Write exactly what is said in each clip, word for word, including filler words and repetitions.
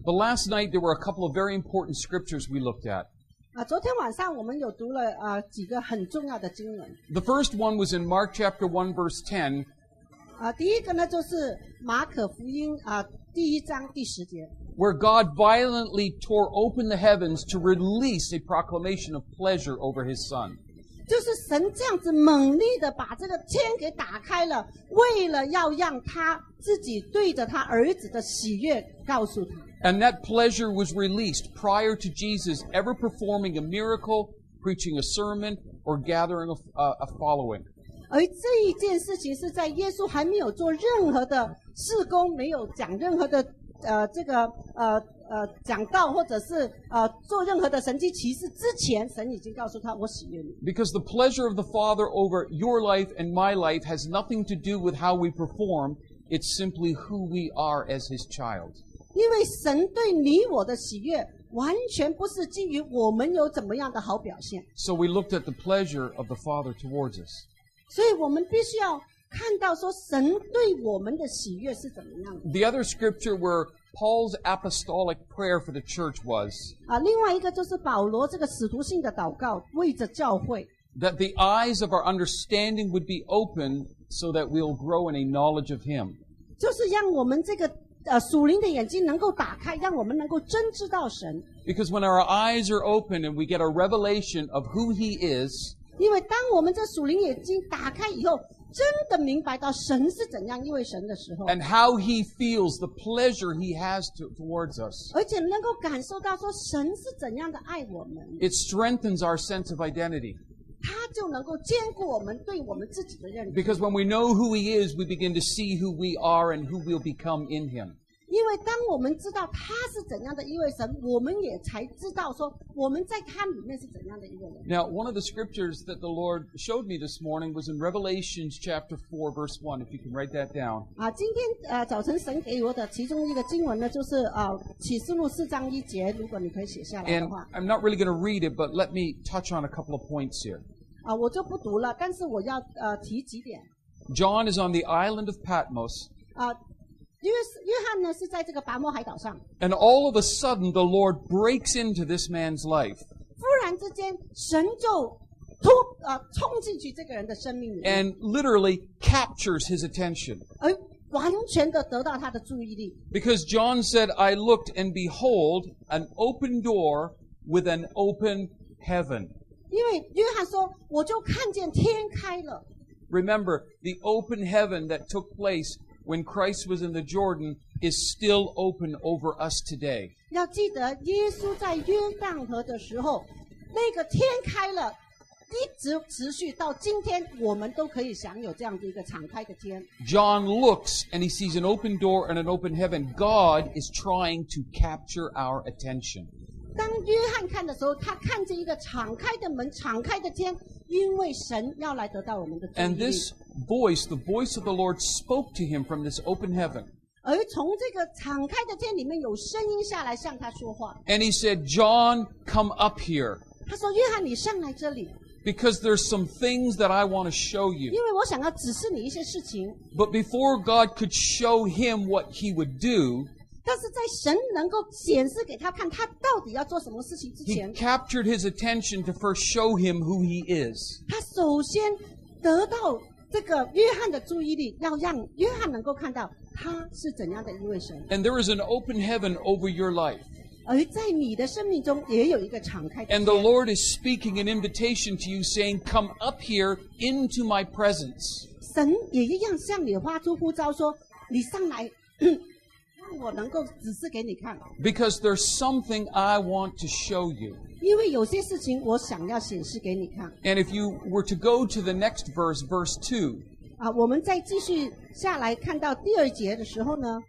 But last night there were a couple of very important scriptures we looked at. 啊，昨天晚上我们有读了啊几个很重要的经文。 The first one was in Mark chapter one verse ten. 啊，第一个呢就是马可福音啊第一章第十节。 Where God violently tore open the heavens to release a proclamation of pleasure over His Son. 就是神这样子猛力的把这个天给打开了，为了要让他自己对着他儿子的喜悦告诉他。 And that pleasure was released prior to Jesus ever performing a miracle, preaching a sermon, or gathering a, a, a following. 而这一件事情是在耶稣还没有做任何的事工，没有讲任何的呃这个呃呃讲道，或者是呃做任何的神迹奇事之前，神已经告诉他我喜悦你。 Because the pleasure of the Father over your life and my life has nothing to do with how we perform. It's simply who we are as His child. 因为神对你我的喜悦，完全不是基于我们有怎么样的好表现。 So we looked at the pleasure of the Father towards us. 所以我们必须要看到说，神对我们的喜悦是怎么样的。 The other scripture where Paul's apostolic prayer for the church was 啊，另外一个就是保罗这个使徒性的祷告，为着教会。 that the eyes of our understanding would be open so that we'll grow in a knowledge of Him. 就是让我们这个呃属灵的眼睛能够打开，让我们能够真知道神。 Because when our eyes are open and we get a revelation of who He is, 因为当我们这属灵眼睛打开以后，真的明白到神是怎样一位神的时候， and how He feels, the pleasure He has to, towards us, 而且能够感受到说神是怎样的爱我们， it strengthens our sense of identity. 他就能够兼顾我们对我们自己的认知。 Because when we know who He is, we begin to see who we are and who we'll become in Him. 因为当我们知道他是怎样的一位神，我们也才知道说我们在他里面是怎样的一个人。 Now, one of the scriptures that the Lord showed me this morning was in Revelations chapter four, verse one, if you can write that down. 啊，今天呃早晨神给我的其中一个经文呢，就是啊启示录四章一节，如果你可以写下来 And 的话， I'm not really going to read it, but let me touch on a couple of points here. 啊我就不读了，但是我要呃提几点。 John is on the island of Patmos, 啊，约约翰呢是在这个拔摩海岛上， and all of a sudden the Lord breaks into this man's life 忽然之间神就突呃冲进去这个人的生命里面， and literally captures his attention. 而完全的得到他的注意力。 Because John said, I looked and behold an open door with an open heaven. 因为约翰说，我就看见天开了。 Remember, the open heaven that took place when Christ was in the Jordan is still open over us today. 要记得，耶稣在约旦河的时候，那个天开了，一直持续到今天，我们都可以享有这样的一个敞开的天。 John looks and he sees an open door and an open heaven. God is trying to capture our attention. 当约翰看的时候，他看见一个敞开的门、敞开的天，因为神要来得到我们的注意 And 力。 this voice, the voice of the Lord, spoke to him from this open heaven. 而从这个敞开的天里面有声音下来向他说话。 And he said, John, come up here. 他说：“约翰，你上来这里， Because there's some things that I want to show you. 因为我想要指示你一些事情。 But before God could show him what he would do, 但是在神能够显示给他看他到底要做什么事情之 he 前， captured his attention to first show him who he is. 他首先得到这个约翰的注意力，要让约翰能够看到他是怎样的一位神。 And there is an open heaven over your life. 而在你的生命中也有一个敞开的 And the 天。 Lord is speaking an invitation to you, saying, come up here into my presence. 神也一样向你发出呼召说：“你上来，让我能够指示给你看。 Because there's something I want to show you. 因为有些事情我想要显示给你看。” And if you were to go to the next verse, verse two, 啊，我们再继续下来看到第二节的时候呢，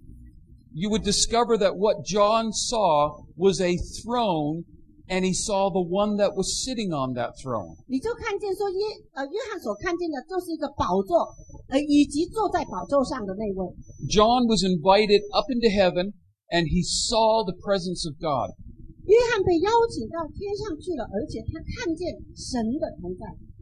you would discover that what John saw was a throne, and he saw the one that was sitting on that throne. 你就看见说约呃约翰所看见的就是一个宝座，呃以及坐在宝座上的那位。 John was invited up into heaven, and he saw the presence of God. 约翰被邀请到天上去了，而且他看见神的同在。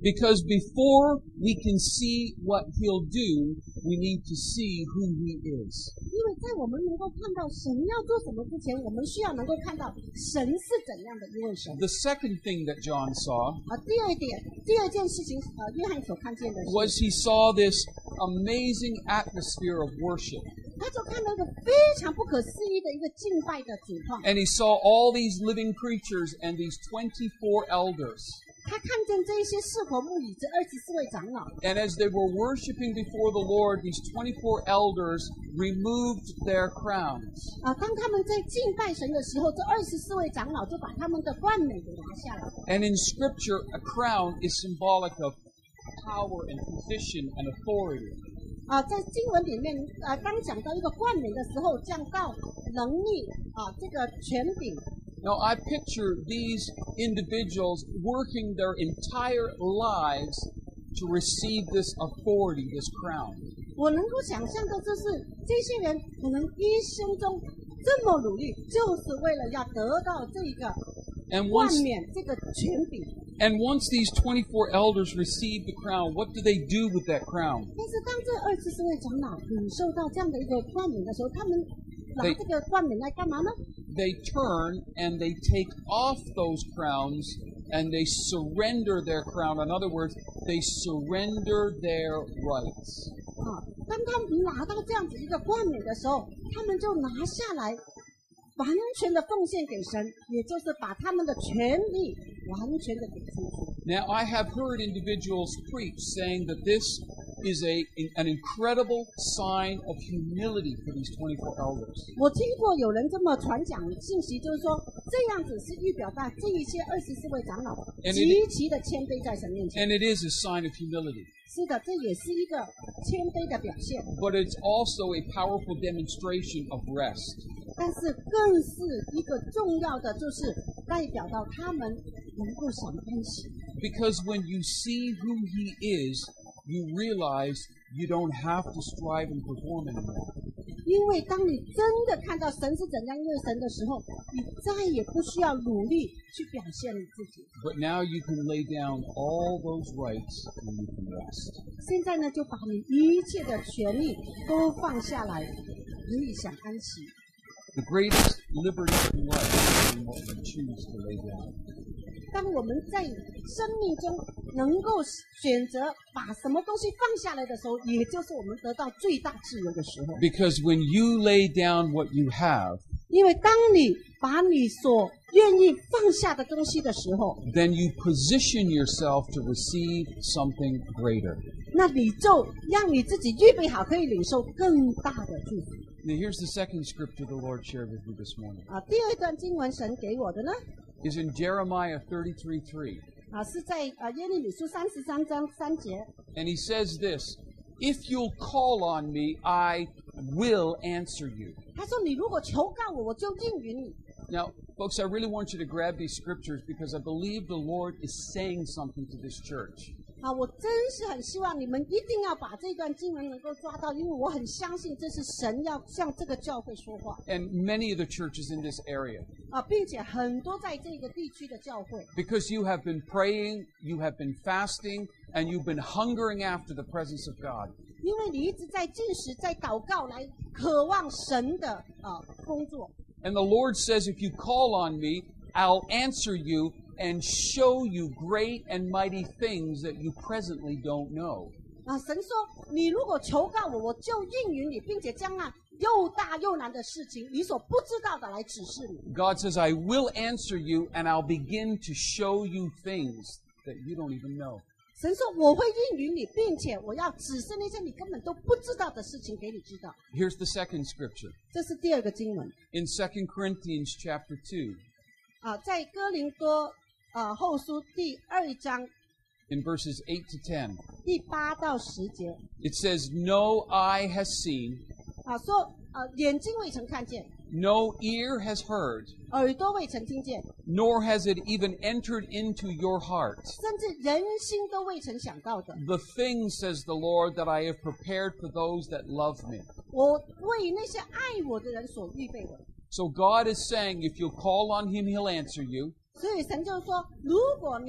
Because before we can see what He'll do, we need to see who He is. 因为在我们能够看到神要做什么之前，我们需要能够看到神是怎样的一位神。 The second thing that John saw 啊，第二点，第二件事情，呃，约翰所看见的是， was he saw this amazing atmosphere of worship. 他就看到一个非常不可思议的一个敬拜的景况。 And he saw all these living creatures and these twenty-four elders. 他看见这一些四活木以及二十四位长老， And as they were worshiping before the Lord, these twenty-four elders removed their crowns. 啊，当他们在敬拜神的时候，这二十四位长老就把他们的冠冕给拿下来。 And in Scripture, a crown is symbolic of power and position and authority. 啊，在经文里面，啊，当讲到一个冠冕的时候，讲到能力啊，这个权柄。 Now, I picture these individuals working their entire lives to receive this authority, this crown. 我能够想象的就是这些人可能一生中这么努力，就是为了要得到这个 And 冠 once, 冕、这个权柄。 and once these twenty-four elders receive the crown, what do they do with that crown? 但是当这二十四位长老领受到这样的一个冠冕的时候，他们拿对这个冠冕来干嘛呢？ They turn and they take off those crowns and they surrender their crown. In other words, they surrender their rights. 啊，当他们拿到这样子一个冠冕的时候，他们就拿下来，完全的奉献给神，也就是把他们的权利完全的给出去。 Now, I have heard individuals preach saying that this is a an incredible sign of humility for these twenty-four elders. 我听过有人这么传讲信息，就是说这样子是预表到这一些二十四位长老 And it- 极其的谦卑在神面前。 And it is a sign of humility. 是的，这也是一个谦卑的表现， But it's also a powerful demonstration of rest. 但是更是一个重要的，就是代表到他们能够享安息。 Because when you see who He is, you realize you don't have to strive and perform anymore. 因为当你真的看到神是怎样一位神的时候，你再也不需要努力去表现你自己。 But now you can lay down all those rights and you can rest. 现在呢，就把你一切的权利都放下来，可以享安息。 The greatest liberty in life is in what we choose to lay down. 当我们在生命中能够选择把什么东西放下来的时候，也就是我们得到最大自由的时候。 Because when you lay down what you have, 因为当你把你所愿意放下的东西的时候， then you position yourself to receive something greater. 那你就让你自己预备好，可以领受更大的祝福。 Now, here's the second scripture the Lord shared with me this morning. 啊，第二段经文神给我的呢， Is in Jeremiah thirty-three three. 啊是在啊耶利米书三十三章三节， And he says this, If you'll call on me, I will answer you. 他说：“你如果求告我，我就应允你。” Now, folks, I really want you to grab these scriptures because I believe the Lord is saying something to this church. 啊，我真是很希望你们一定要把这段经文能够抓到，因为我很相信这是神要向这个教会说话 And many of the churches in this area. 啊，并且很多在这个地区的教会， Because you have been praying, you have been fasting, and you've been hungering after the presence of God. 因为你一直在进食、在祷告，来渴望神的啊工作。 And the Lord says, if you call on me, I'll answer you and show you great and mighty things that you presently don't know. 啊，神说：“你如果求告我，我就应允你，并且将那又大又难的事情，你所不知道的来指示你。” God says, I will answer you and I'll begin to show you things that you don't even know. 神说：“我会应允你，并且我要指示那些你根本都不知道的事情给你知道。” Here's the second scripture. 这是第二个经文 In Second Corinthians chapter two, 啊，在哥林多啊后书第二章 in verses eight to ten, 第八到十节 it says, No eye has seen, 啊，说啊，眼睛未曾看见， no ear has heard, 耳朵未曾听见， nor has it even entered into your heart. 甚至人心都未曾想到的。 The things, says the Lord, that I have prepared for those that love me. 我为那些爱我的人所预备的。 So God is saying, if you'll call on Him, He'll answer you. 所以神就说：“如果你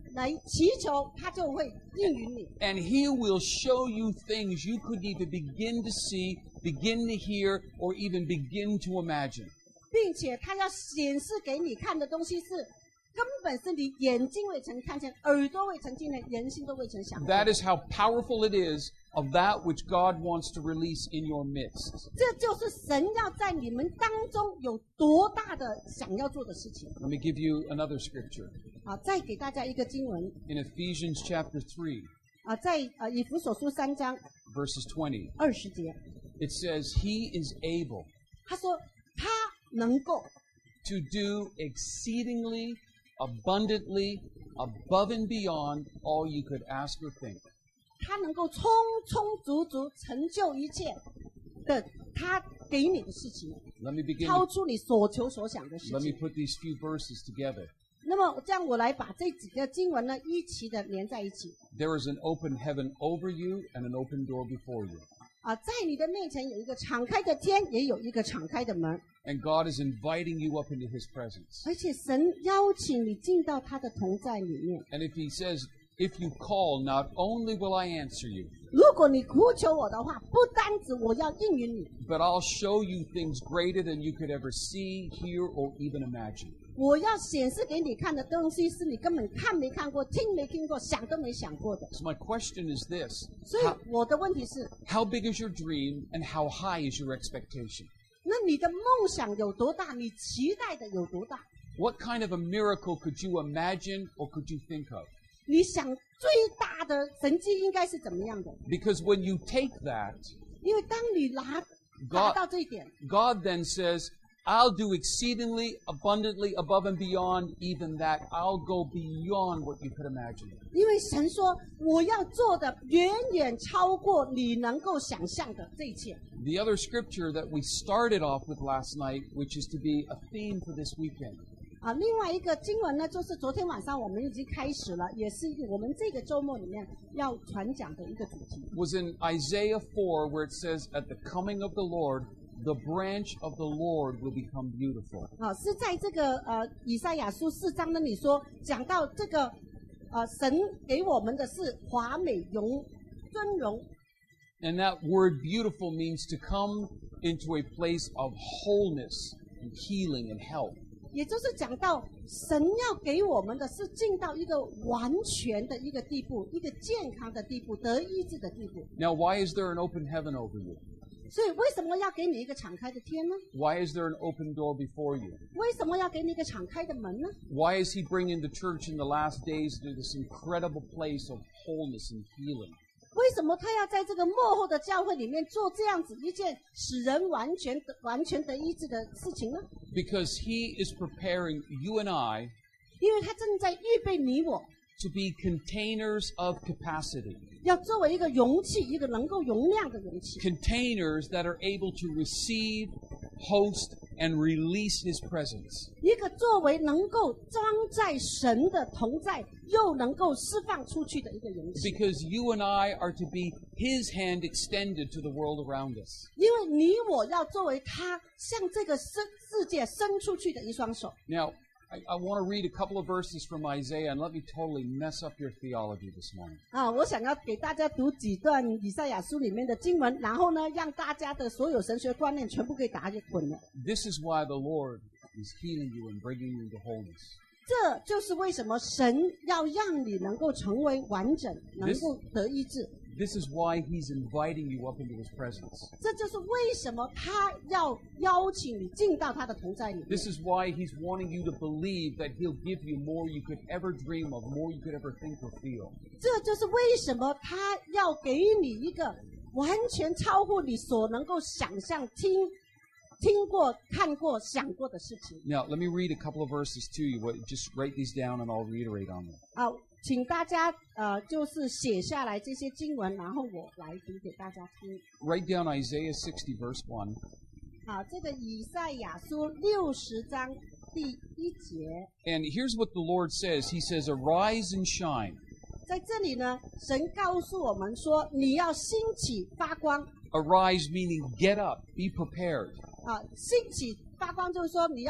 来祈求，他就会应允你。 And He will show you things you couldn't even begin to see, begin to hear, or even begin to imagine. 并且他要显示给你看的东西是根本是你眼睛未曾看见，耳朵未曾听见，人心都未曾想过的。 That is how powerful it is of that which God wants to release in your midst. 这就是神要在你们当中有多大的想要做的事情。 Let me give you another scripture. 啊，再给大家一个经文 In Ephesians chapter three, 啊，在呃以弗所书三章 verses twenty, 二十节， it says, He is able 他说他能够 to do exceedingly, abundantly, above and beyond all you could ask or think. 他能够充充足足成就一切的他给你的事情， Let me begin. 超出你所求所想的事 Let me 情。 put these few verses together. 那么这样，我来把这几个经文呢一起的连在一起。 There is an open heaven over you and an open door before you. 啊，在你的面前有一个敞开的天，也有一个敞开的门， And God is inviting you up into His presence. 而且神邀请你进到他的同在里面。 And if He says, if you call, not only will I answer you, 如果你呼求我的话，不单止我要应允你， but I'll show you things greater than you could ever see, hear, or even imagine. 我要显示给你看的东西是你根本看没看过、听没听过、想都没想过的。 So my question is this. 所以 How, 我的问题是， how big is your dream and how high is your expectation? 那你的梦想有多大？你期待的有多大？ What kind of a miracle could you imagine or could you think of? 你想最大的神迹应该是怎么样的？ Because when you take that, 因为当你拿达到这一点， God then says, I'll do exceedingly abundantly above and beyond even that. I'll go beyond what you could imagine. 因为神说我要做的远远超过你能够想象的这一切。 The other scripture that we started off with last night, which is to be a theme for this weekend, 啊，另外一个经文呢，就是昨天晚上我们已经开始了，也是我们这个周末里面要传讲的一个主题。 was in Isaiah four, where it says, At the coming of the Lord, the branch of the Lord will become beautiful. 啊，是在这个呃以赛亚书四章那里说，讲到这个呃神给我们的是华美荣尊荣。 And that word beautiful means to come into a place of wholeness and healing and health. 也就是讲到神要给我们的是进到一个完全的一个地步，一个健康的地步，得医治的地步。 Now, why is there an open heaven over you? 所以为什么要给你一个敞开的天呢？ Why is there an open door before you? 为什么要给你一个敞开的门呢？ Why is He bringing the church in the last days to this incredible place of wholeness and healing? 为什么他要在这个幕后的教会里面做这样子一件使人完全的、完全得医治的事情呢？ Because He is preparing you and I 因为他正在预备你我， to be containers of capacity. 要作为一个容器，一个能够容量的容器， Containers that are able to receive, host, and release His presence. 一个作为能够装载神的同在，又能够释放出去的一个容器。 Because you and I are to be His hand extended to the world around us. 因为你我要作为他向这个世世界伸出去的一双手。 Now, I, I want to read a couple of verses from Isaiah and let me totally mess up your theology this morning. 啊，我想要给大家读几段以赛亚书里面的经文，然后呢，让大家的所有神学观念全部给打混了。 This is why the Lord is healing you and bringing you into wholeness. 这就是为什么神要让你能够成为完整，能够得医治。 This is why He's inviting you up into His presence. 这就是为什么他要邀请你进到他的同在里面。 This is why He's wanting you to believe that He'll give you more you could ever dream of, more you could ever think or feel. 这就是为什么他要给你一个完全超乎你所能够想象、听、听过、看过、想过的事情。 Now, let me read a couple of verses to you. What- Just write these down and I'll reiterate on them. 啊，请大家呃，就是写下来这些经文，然后我来读给大家听。 Write down Isaiah sixty, verse one. 啊，这个以赛亚书六十章第一节， And here's what the Lord says. He says, Arise and shine. 在这里呢，神告诉我们说，你要兴起发光。 Arise meaning get up, be prepared. 啊，兴起发光就是说你要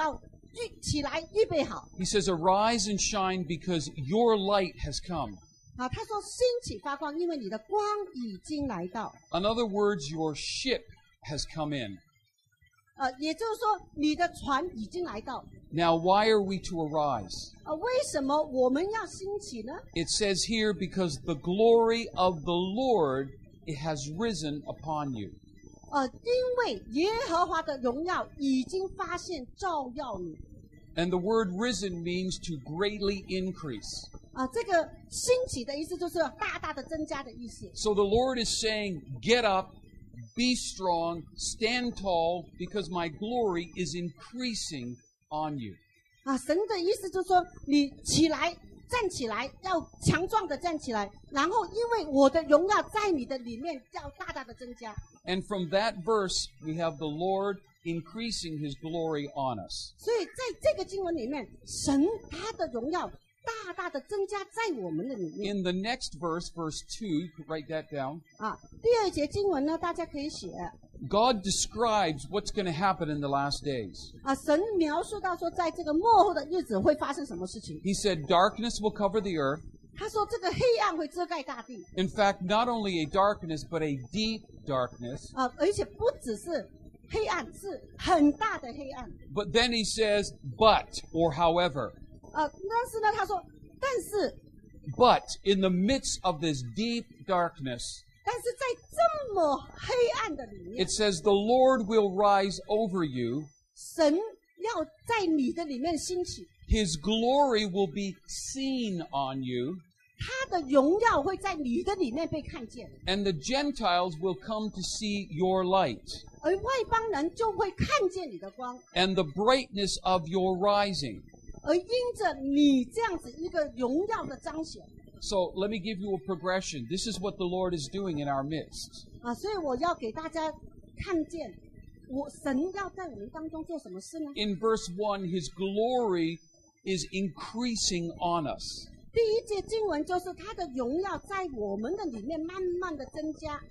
预起来预备好。 He says, "Arise and shine because your light has come." 啊，他说兴起发光，因为你的光已经来到。 In other words, your ship has come in. 呃，也就是说，你的船已经来到。 Now, why are we to arise? 呃，为什么我们要兴起呢？ It says here, because the glory of the Lord it has risen upon you. 呃，因为耶和华的荣耀已经发现照耀你。 And the word risen means to greatly increase. 啊、这个兴起的意思就是大大的增加的意思。 So the Lord is saying, get up, be strong, stand tall, because my glory is increasing on you. 啊，神的意思就是说，你起来，站起来，要强壮的站起来，然后因为我的荣耀在你的里面要大大的增加。 And from that verse, we have the Lord increasing his glory on us. 所以在这个经文里面，神他的荣耀大大的增加在我们的里面。 In the next verse, verse two, you could write that down. 啊，第二节经文呢，大家可以写。 God describes what's going to happen in the last days. 啊，神描述到说，在这个幕后的日子会发生什么事情？ He said, darkness will cover the earth. 他说，这个黑暗会遮盖大地。 In fact, not only a darkness, but a deep darkness. 啊，而且不只是黑暗，是很大的黑暗。 But then he says, but, or however. 啊，但是呢，他说，但是， But in the midst of this deep darkness, 但是在这么黑暗的里面 it，says, the Lord will rise over you. 神要在你的里面兴起， His glory will be seen on you. 他的荣耀会在你的里面被看见， And the Gentiles will come to see your light 而外邦人就会看见你的光， and the brightness of your rising. 而因着你这样子一个荣耀的彰显。 So let me give you a progression. This is what the Lord is doing in our midst. 啊，所以我要给大家看见，我神要在我们当中做什么事呢？ In verse one, his glory is increasing on us. 第一节经文就是他的荣耀在我们的里面慢慢的增加。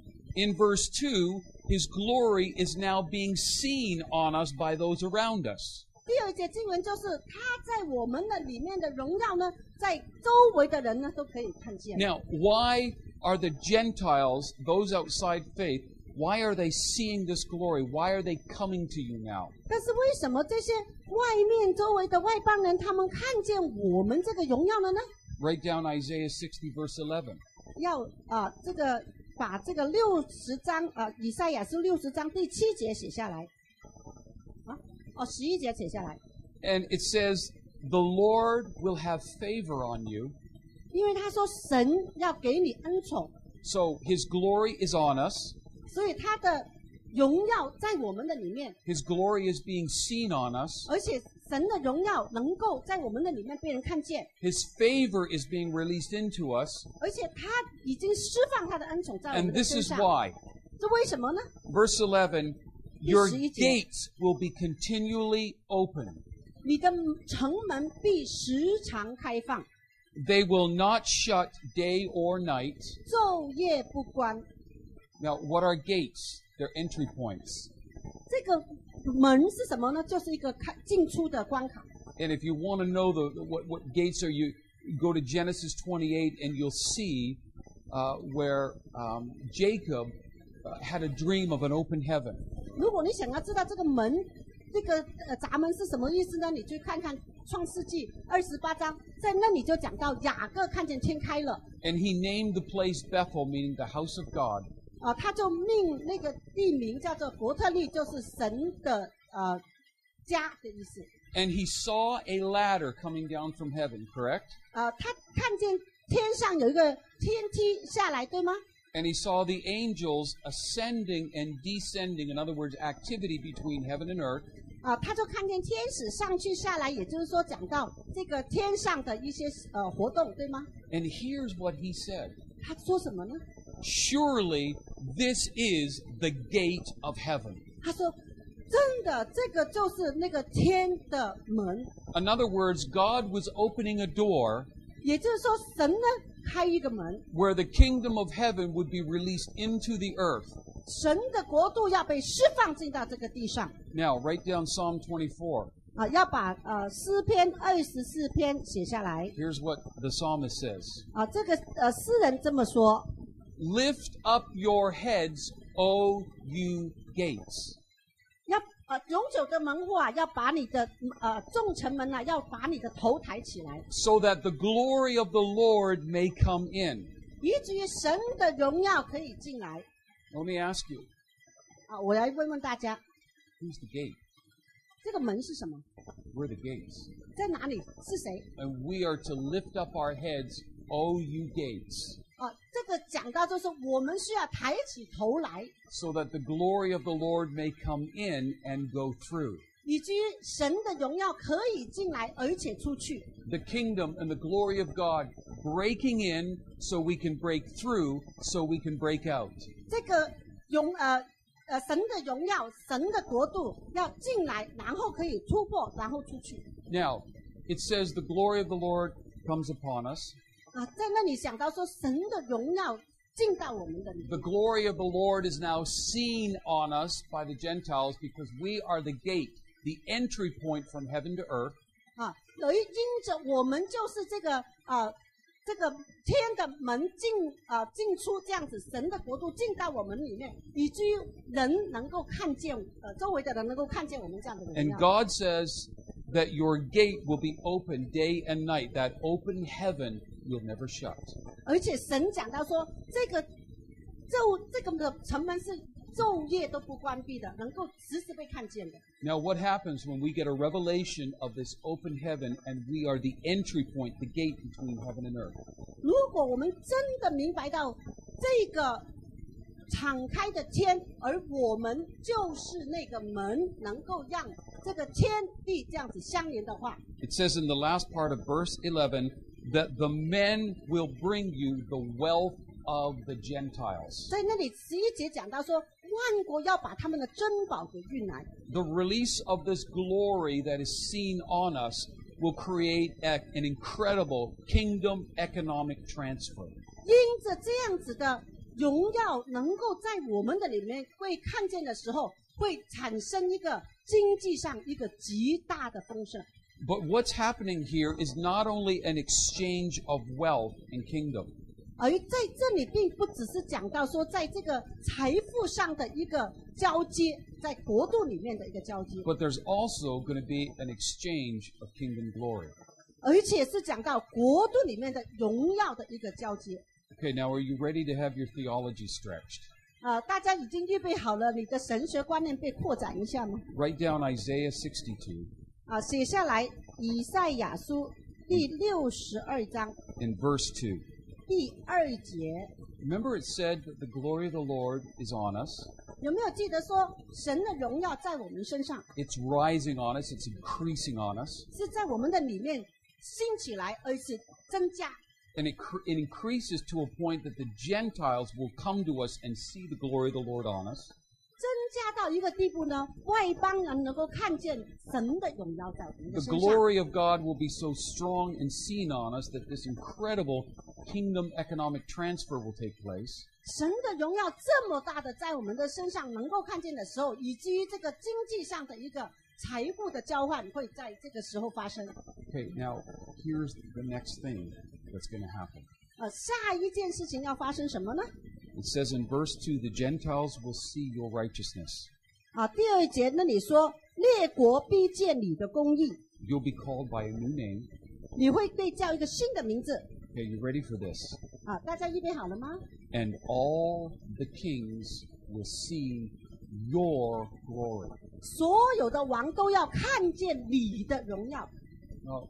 In verse two, his glory is now being seen on us by those around us. 第二节经文就是他在我们的里面的荣耀呢，在周围的人呢都可以看见。 Now, why are the Gentiles, those outside faith, why are they seeing this glory? Why are they coming to you now? 但是为什么这些外面周围的外邦人，他们看见我们这个荣耀了呢？ Write down Isaiah sixty, verse eleven. 要啊、这个把这个六十章啊、以赛亚书六十章第七节写下来。啊，哦，十一节写下来， And it says, the Lord will have favor on you. 因为他说神要给你恩宠， So his glory is on us. 所以他的荣耀在我们的里面， His glory is being seen on us. 而且神的荣耀能够在我们的里面被人看见， His favor is being released into us. 而且他已经释放他的恩宠在我 And 们的 this 身 is 上。 why. 这为什么呢？ Verse eleven, your 第十一节。 gates will be continually open. 你的城门必时常开放， They will not shut day or night. 昼夜不关。 Now, what are gates? They're entry points. 这个门是什么呢？就是一个开进出的关卡。 And if you want to know the what, what gates are, you go to Genesis twenty-eight and you'll see uh, where um, Jacob uh, had a dream of an open heaven. 如果你想要知道这个门，这个呃闸门是什么意思呢？你去看看创世纪二十八章，在那里就讲到雅各看见天开了， And he named the place Bethel, meaning the house of God. 啊、他就命那个地名叫做伯特利，就是神的呃家的意思。 And he saw a ladder coming down from heaven, correct? 啊、他看见天上有一个天梯下来，对吗？ And he saw the angels ascending and descending, in other words, activity between heaven and earth. 啊、他就看见天使上去下来，也就是说讲到这个天上的一些呃活动，对吗？ And here's what he said. 他说什么呢？ Surely this is the gate of heaven. 他说：“真的，这个就是那个天的门。 In other words, God was opening a door 也就是说，神呢开一个门， where the kingdom of heaven would be released into the earth. 神的国度要被释放进到这个地上。 Now, write down Psalm twenty-four. 啊，要把呃诗篇二十四篇写下来。 Here's what the psalmist says. 啊，这个呃诗人这么说。 Lift up your heads, O you gates. 要呃永久的门户啊，要把你的呃众城门啊，要把你的头抬起来， so that the glory of the Lord may come in. 以至于神的荣耀可以进来。 Let me ask you, 啊，我来问问大家， who's the gate? 这个门是什么？ We're the gates. 在哪里？是谁？ And we are to lift up our heads, O you gates, 啊，这个讲到就是我们需要抬起头来， so that the glory of the Lord may come in and go through. 以至于神的荣耀可以进来，而且出去。 The kingdom and the glory of God breaking in so we can break through, so we can break out. 这个荣呃呃神的荣耀，神的国度要进来，然后可以突破，然后出去。 Now, it says the glory of the Lord comes upon us. 啊，在那里想到说神的荣耀进到我们的里面。 The glory of the Lord is now seen on us by the Gentiles because we are the gate, the entry point from heaven to earth. 啊，有一因着我们就是这个啊，这个天的门进啊进出这样子，神的国度进到我们里面，以至于人能够看见，呃，周围的人能够看见我们这样的荣 And 耀。 God says that your gate will be open day and night. That open heaven will never shut. 而且神讲到说，这个昼这个的城门是昼夜都不关闭的，能够时时被看见的。 Now, what happens when we get a revelation of this open heaven and we are the entry point, the gate between heaven and earth? 如果我们真的明白到这个敞开的天，而我们就是那个门，能够让这个天地这样子相连的话， It says in the last part of verse eleven that the men will bring you the wealth of the Gentiles. 在那里十一节讲到说，万国要把他们的珍宝给运来。 The release of this glory that is seen on us will create a, an incredible kingdom economic transfer. 因着这样子的荣耀能够在我们的里面会看见的时候，会产生一个经济上一个极大的丰盛。 But what's happening here is not only an exchange of wealth and kingdom. 而在这里并不只是讲到说，在这个财富上的一个交接，在国度里面的一个交接， But there's also going to be an exchange of kingdom glory. 而且是讲到国度里面的荣耀的一个交接。 Okay, now are you ready to have your theology stretched? 啊、大家已经预备好了，你的神学观念被扩展一下吗？ Write down Isaiah sixty-two 啊、写下来，以赛亚书第六十二章 in verse two. 第二节， Remember it said that the glory of the Lord is on us. 有没有记得说神的荣耀在我们身上， It's rising on us. It's increasing on us. 是在我们的里面兴起来，而且增加。 And it, cr- it increases to a point that the Gentiles will come to us and see the glory of the Lord on us. 增加到一个地步呢，外邦人能够看见神的荣耀在我们的 The 身上。 glory of God will be so strong and seen on us that this incredible kingdom economic transfer will take place. 神的荣耀这么大的在我们的身上能够看见的时候，以至于这个经济上的一个财富的交换会在这个时候发生。 Okay, now here's the next thing that's going to happen. 呃，下一件事情要发生什么呢？ It says in verse two, the Gentiles will see your righteousness. 啊，第二节那里说，列国必见你的公义， You'll be called by a new name. 你会被叫一个新的名字。 Okay, you ready for this? 啊，大家预备好了吗？ And all the kings will see your glory. 所有的王都要看见你的荣耀。 Now,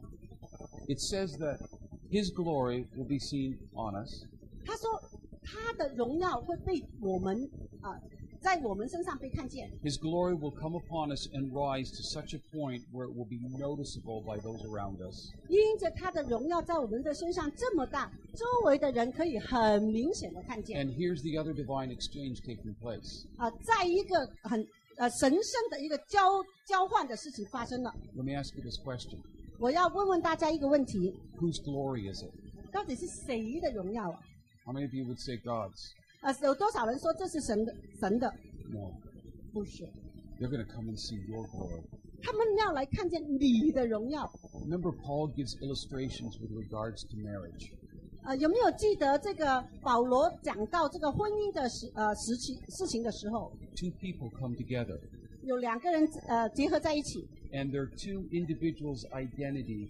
it says that his glory will be seen on us. 他说，他的荣耀会被我们啊，在我们身上被看见。 His glory will come upon us and rise to such a point where it will be noticeable by those around us. 因着他的荣耀在我们的身上这么大，周围的人可以很明显的看见。 And here's the other divine exchange taking place. 啊，在一个很呃神圣的一个交交换的事情发生了。 Let me ask you this question. 我要问问大家一个问题： Whose glory is it? 到底是谁的荣耀啊？ How many of you would say God's? 啊，有多少人说这是神的？神的 No. 不是， They're going to come and see your glory. 他们要来看见你的荣耀。 Remember, Paul gives illustrations with regards to marriage. 呃，有没有记得这个保罗讲到这个婚姻的时呃时期事情的时候， Two people come together, 有两个人呃结合在一起， and their two individuals' identity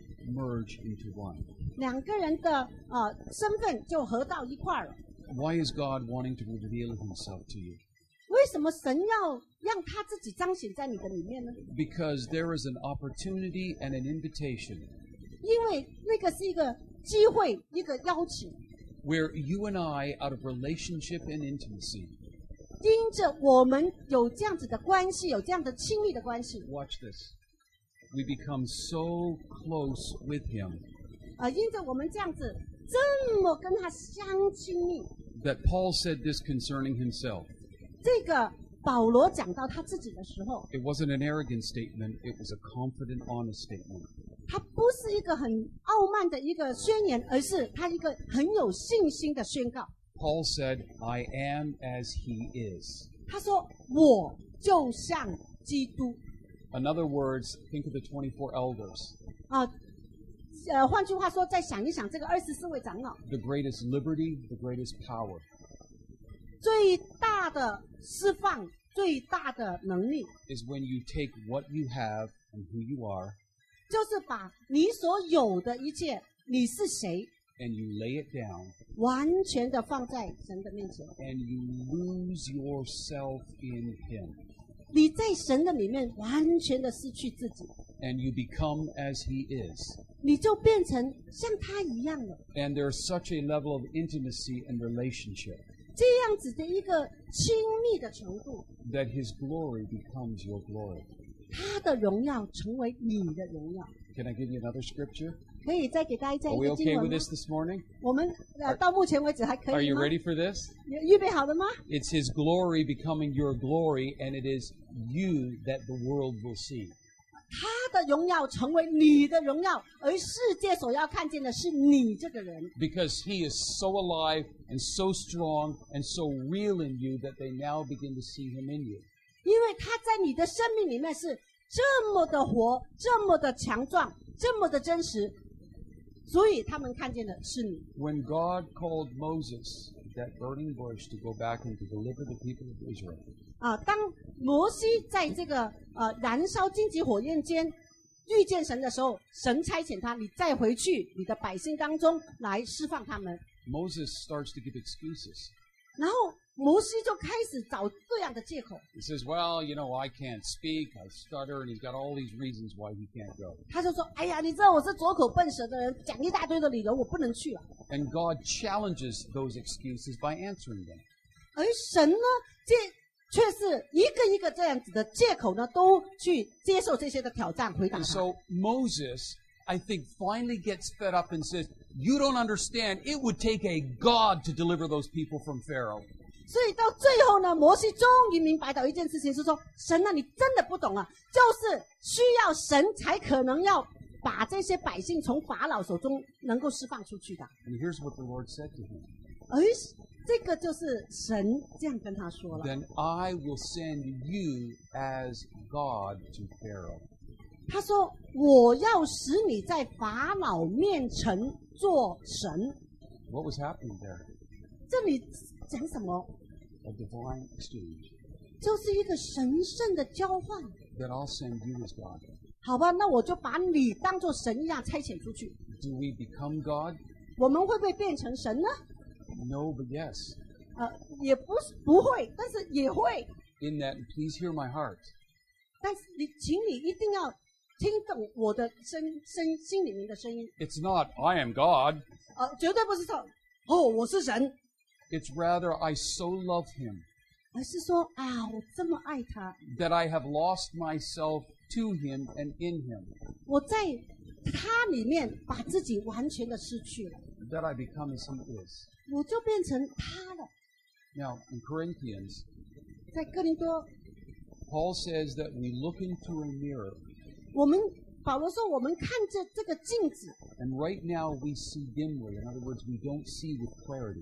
merge into one. 两个人的呃身份就合到一块儿了。 Why is God wanting to reveal himself to you? 为什么神要让他自己彰显在你的里面呢？ Because there is an opportunity and an invitation 因为那个是一个机会，一个邀请， where you and I, out of relationship and intimacy, 因着我们有这样子的关系，有这样的亲密的关系， watch this, we become so close with him 呃，因着我们这样子这么跟他相亲密， that Paul said this concerning himself. 这个保罗讲到他自己的时候， It wasn't an arrogant statement, it was a confident, honest statement. 他不是一个很傲慢的一个宣言，而是他一个很有信心的宣告。 Paul said, I am as he is. 他说：“我就像基督。 In other words, think of the twenty-four elders. ” 啊，呃，换句话说，再想一想这个二十四位长老， The greatest liberty, the greatest power 最大的释放、最大的能力， is when you take what you have and who you are 就是把你所有的一切，你是谁， and you lay it down 完全的放在神的面前。 and you lose yourself in him 你在神的里面完全的失去自己， and you become as he is. 你就变成像他一样了。 And there's such a level of intimacy and relationship 这样子的一个亲密的程度， that his glory becomes your glory. 他的荣耀成为你的荣耀。 Can I give you another scripture? 可以再给大家再 Are 一 we 个经 okay 文 with 吗？ this this morning? 我们呃到目前为止还可 Are 以 you 吗？ ready for this? 预预备好了吗？ It's his glory becoming your glory, and it is you that the world will see. 他的荣耀成为你的荣耀，而世界所要看见的是你这个人， Because he is so alive and so strong and so real in you that they now begin to see him in you. 因为他在你的生命里面是这么的活，这么的强壮，这么的真实，所以他们看见的是你。 When God called Moses, that burning bush, to go back and to deliver the people of Israel, 啊，当摩西在这个呃燃烧荆棘火焰间遇见神的时候，神差遣他，你再回去你的百姓当中来释放他们。 Moses starts to give excuses. 然后摩西就开始找各样的借口， He says, well, you know, I can't speak, I stutter, and he's got all these reasons why he can't go. 他就说：“哎呀，你知道我是左口笨舌的人，讲一大堆的理由，我不能去了。 And God challenges those excuses by answering them. ” 而神呢，这却是一个一个这样子的借口呢，都去接受这些的挑战，回答 And 他。 so Moses, I think, finally gets fed up and says, you don't understand, it would take a God to deliver those people from Pharaoh. 所以到最后呢，摩西终于明白到一件事情，是说神啊，你真的不懂啊，就是需要神才可能要把这些百姓从法老手中能够释放出去的。 And here's what the Lord said to him. 而这个就是神这样跟他说了。 Then I will send you as God to Pharaoh. 他说：“我要使你在法老面前做神。 What was happening there? ” 这里讲什么？ A divine exchange. 就是一个神圣的交换。 That I'll send you as God. 好吧，那我就把你当作神一样差遣出去。 Do we become God? 我们会不会变成神呢？ No, but yes. 呃，也不是不会，但是也会。 In that, and please hear my heart. 但是你，请你一定要听懂我的声声心里面的声音。 It's not, I am God. 呃，绝对不是说哦，我是神， It's rather, I so love him 而是说啊，我这么爱他， that I have lost myself to him and in him. 我在他里面把自己完全的失去了， That I become as he is. 我就变成他了。 Now, in Corinthians, 在哥林多， Paul says that we look into a mirror, 我们保罗说，我们看着这个镜子， and right now we see dimly. In other words, we don't see with clarity.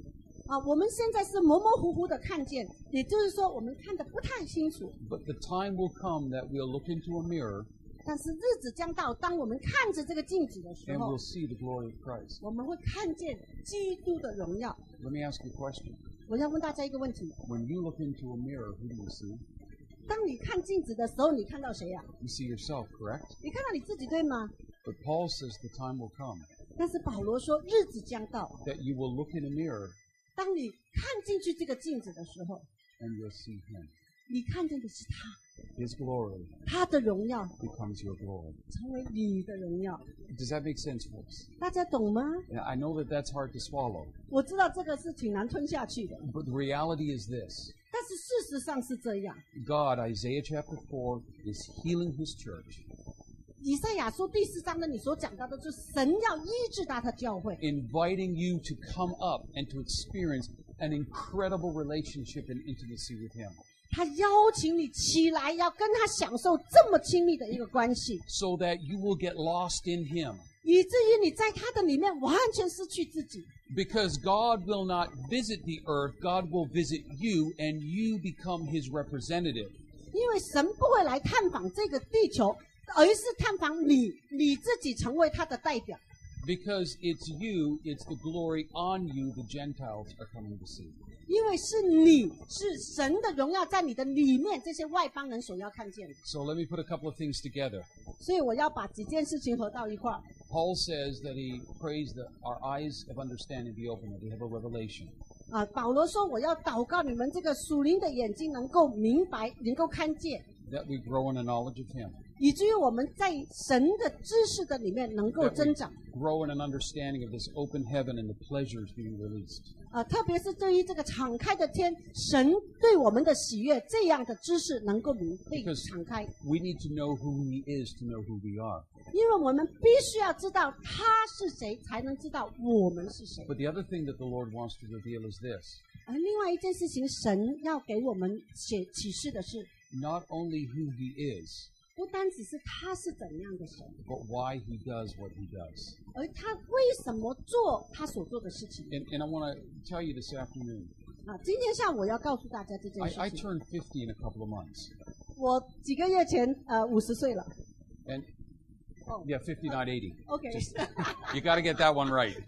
啊，我们现在是模模糊糊的看见，也就是说我们看得不太清楚。 But the time will come that we'll look into a mirror 但是日子将到，当我们看着这个镜子的时 and 候 we'll，see the glory of Christ. 我们会看见基督的荣耀。 Let me ask you a question. 我要问大家一个问题： When you look into a mirror, who do you see? 当你看镜子的时候，你看到谁呀、啊？ You see yourself, correct? 你看到你自己，对吗？ But Paul says the time will come 但是保罗说，日子将到， that you will look in a mirror 当你看进去这个镜子的时候， and you'll see him. 你看见的是他， His glory 他的荣耀 becomes your glory. 成为你的荣耀。 Does that make sense, folks? 大家懂吗？ Now, I know that that's hard to swallow, 我知道这个是挺难吞下去的， but the reality is this. 但是事实上是这样。 God, Isaiah chapter four, is healing his church, 以赛亚书第四章的你所讲到的，就是神要医治他的教会， inviting you to come up and to experience an incredible relationship and intimacy with him, 他邀请你起来，要跟他享受这么亲密的一个关系， so that you will get lost in him. 以至于你在他的里面完全失去自己。 Because God will not visit the earth, God will visit you, and you become his representative. 因为神不会来探访这个地球，而是探访你，你自己成为他的代表。 Because it's you, it's the glory on you the Gentiles are coming to see. 因为是你是神的荣耀在你的里面，这些外邦人所要看见的。 So let me put a couple of things together. 所以我要把几件事情合到一块儿。 Paul says that he prays that our eyes of understanding be open, that we have a revelation. 啊，保罗说：“我要祷告你们这个属灵的眼睛能够明白，能够看见， That we grow in the knowledge of him. 以至于我们在神的知识的里面能够 That 增 we 长。 grow in an understanding of this open heaven and the pleasures being released. 啊，特别是对于这个敞开的天，神对我们的喜悦，这样的知识能够明被 Because 敞开。 we need to know who he is to know who we are. 因为我们必须要知道他是谁，才能知道我们是谁。 But the other thing that the Lord wants to reveal is this. 而另外一件事情，神要给我们写启示的是， Not only who he is, 不单只是他是怎样的神， but why he does what he does. 而他为什么做他所做的事情。 And, and I want to tell you this afternoon, 啊，今天下午我要告诉大家这件 I, 事 I 情。 turned fifty in a couple of months. 我几个月前呃五十岁了 And Oh. yeah, fifty, not eighty. ，OK， You got to get that one right.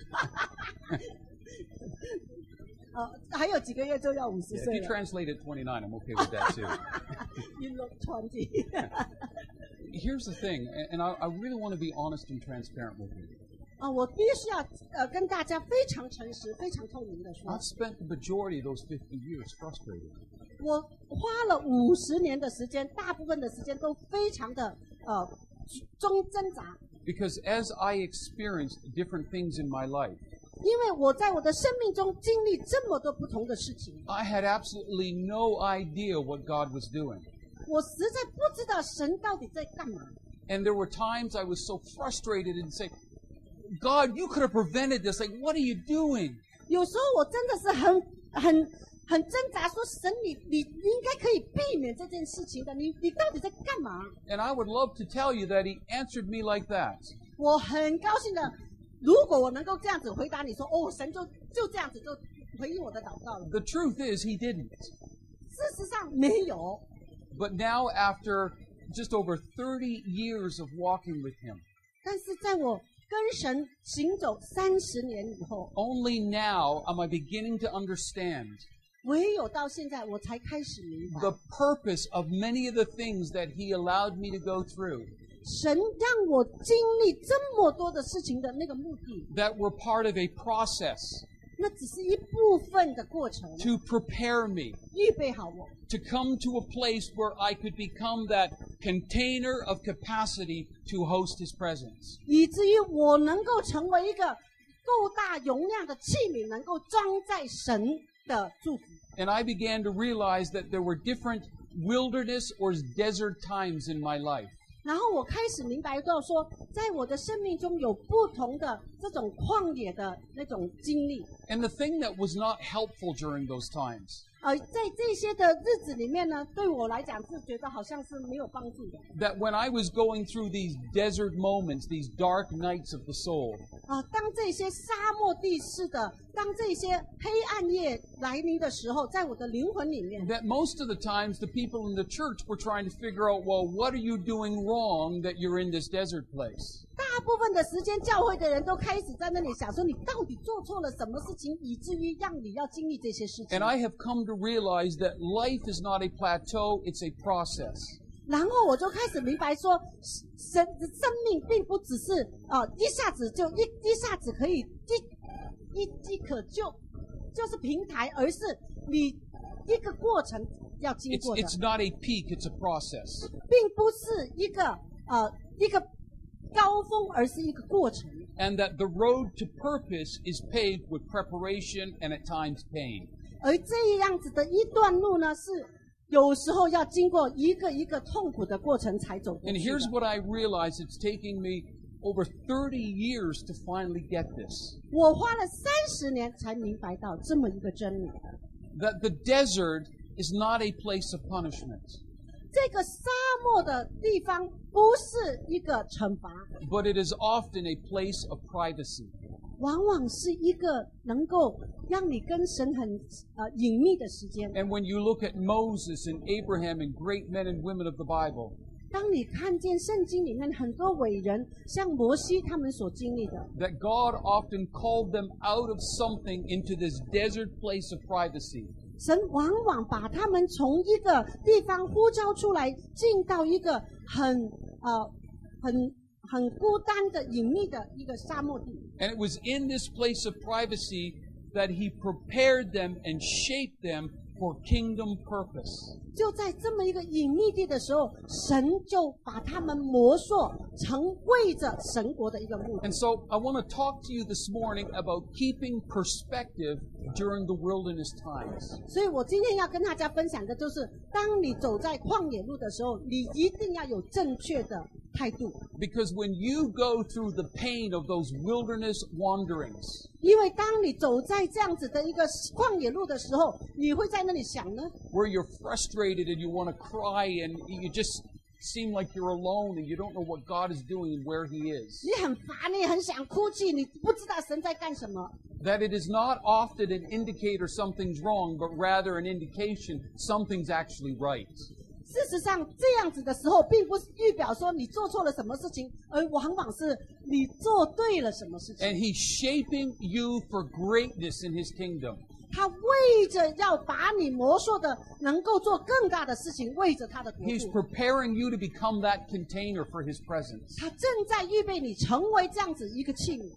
呃，还有几个月就要五十 If 岁 you 了。 translate it twenty-nine, I'm okay with that too. You look twenty 。 Here's the thing, and and I, I really want to be honest and transparent with you. 啊，我必须要呃跟大家非常诚实、非常透明的说 I've，spent the majority of those fifty years frustrated. 我花了五十年的时间，大部分的时间都非常的呃中挣扎， Because as I experienced different things in my life, 因为我在我的生命中经历这么多不同的事情， I had absolutely no idea what God was doing. 我实在不知道神到底在干嘛。 And there were times I was so frustrated and say, God, you could have prevented this. Like, what are you doing? 有时候我真的是很很很挣扎，说神你你你应该可以避免这件事情的，你你到底在干嘛？ And I would love to tell you that he answered me like that. 我很高兴的，如果我能够这样子回答你说，哦，神就就这样子就回应我的祷告了。 The truth is, he didn't. 事实上没有， But now, after just over thirty years of walking with him, 但是在我跟神行走三十年以后， only now am I beginning to understand 唯有到现在我才开始明白， the purpose of many of the things that he allowed me to go through 神让我经历这么多的事情的那个目的， that were part of a process 那只是一部分的过程， to prepare me 预备好我， to come to a place where I could become that container of capacity to host his presence. 以至于我能够成为一个够大容量的器皿，能够装载神的祝福。 And I began to realize that there were different wilderness or desert times in my life. 然后我开始明白到说，在我的生命中有不同的这种旷野的那种经历。 And the thing that was not helpful during those times 呃，在这些的日子里面呢，对我来讲是觉得好像是没有帮助的。 That when I was going through these desert moments, these dark nights of the soul, 啊，当这些沙漠地势的，当这些黑暗夜来临的时候，在我的灵魂里面， that most of the times the people in the church were trying to figure out, well, what are you doing wrong that you're in this desert place? 大部分的时间，教会的人都开始在那里想说，你到底做错了什么事情，以至于让你要经历这些事情 And。I have come to realize that life is not a plateau, it's a process. 然后我就开始明白说，生生命并不只是啊、呃、一下子就一一下子可以一一即可就就是平台，而是你一个过程要经 It's, 过的， it's not a peak, it's a process. 并不是一个呃一个高峰，而是一个过程。 And that the road to purpose is paved with preparation and at times pain. 而这样子的一段路呢，是有时候要经过一个一个痛苦的过程才走过 And 去 here's 的。 what I realize, it's taking me over thirty years to finally get this. 我花了三十年才明白到这么一个真理。 That the desert is not a place of punishment, 这个沙漠的地方不是一个惩罚， but it is often a place of privacy. 往往是一个能够让你跟神很呃隐秘的时间。 And when you look at Moses and Abraham and great men and women of the Bible, 当你看见圣经里面很多伟人，像摩西他们所经历的， that God often called them out of something into this desert place of privacy. 神往往把他们从一个地方呼召出来，进到一个很呃很很孤单的隐秘的一个沙漠地。 And it was in this place of privacy that he prepared them and shaped them for kingdom purpose. 就在这么一个隐秘地的时候，神就把他们磨塑成为着神国的一个目的。 And so I want to talk to you this morning about keeping perspective during the wilderness times. 所以我今天要跟大家分享的就是，当你走在旷野路的时候，你一定要有正确的态度。 Because when you go through the pain of those wilderness wanderings, 因为当你走在这样子的一个旷野路的时候，你会在那里想呢， where you're frustrated and you want to cry and you just seem like you're alone and you don't know what God is doing and where He is. 你很烦，你很想哭泣，你不知道神在干什么。 That it is not often an indicator something's wrong, but rather an indication something's actually right. 事实上，这样子的时候，并不是预表说你做错了什么事情，而往往是你做对了什么事情。 And He's shaping you for greatness in His kingdom. 他为着要把你磨塑的，能够做更大的事情，为着他的国 He's 度， preparing you to become that container for His presence. 他正在预备你成为这样子一个器皿。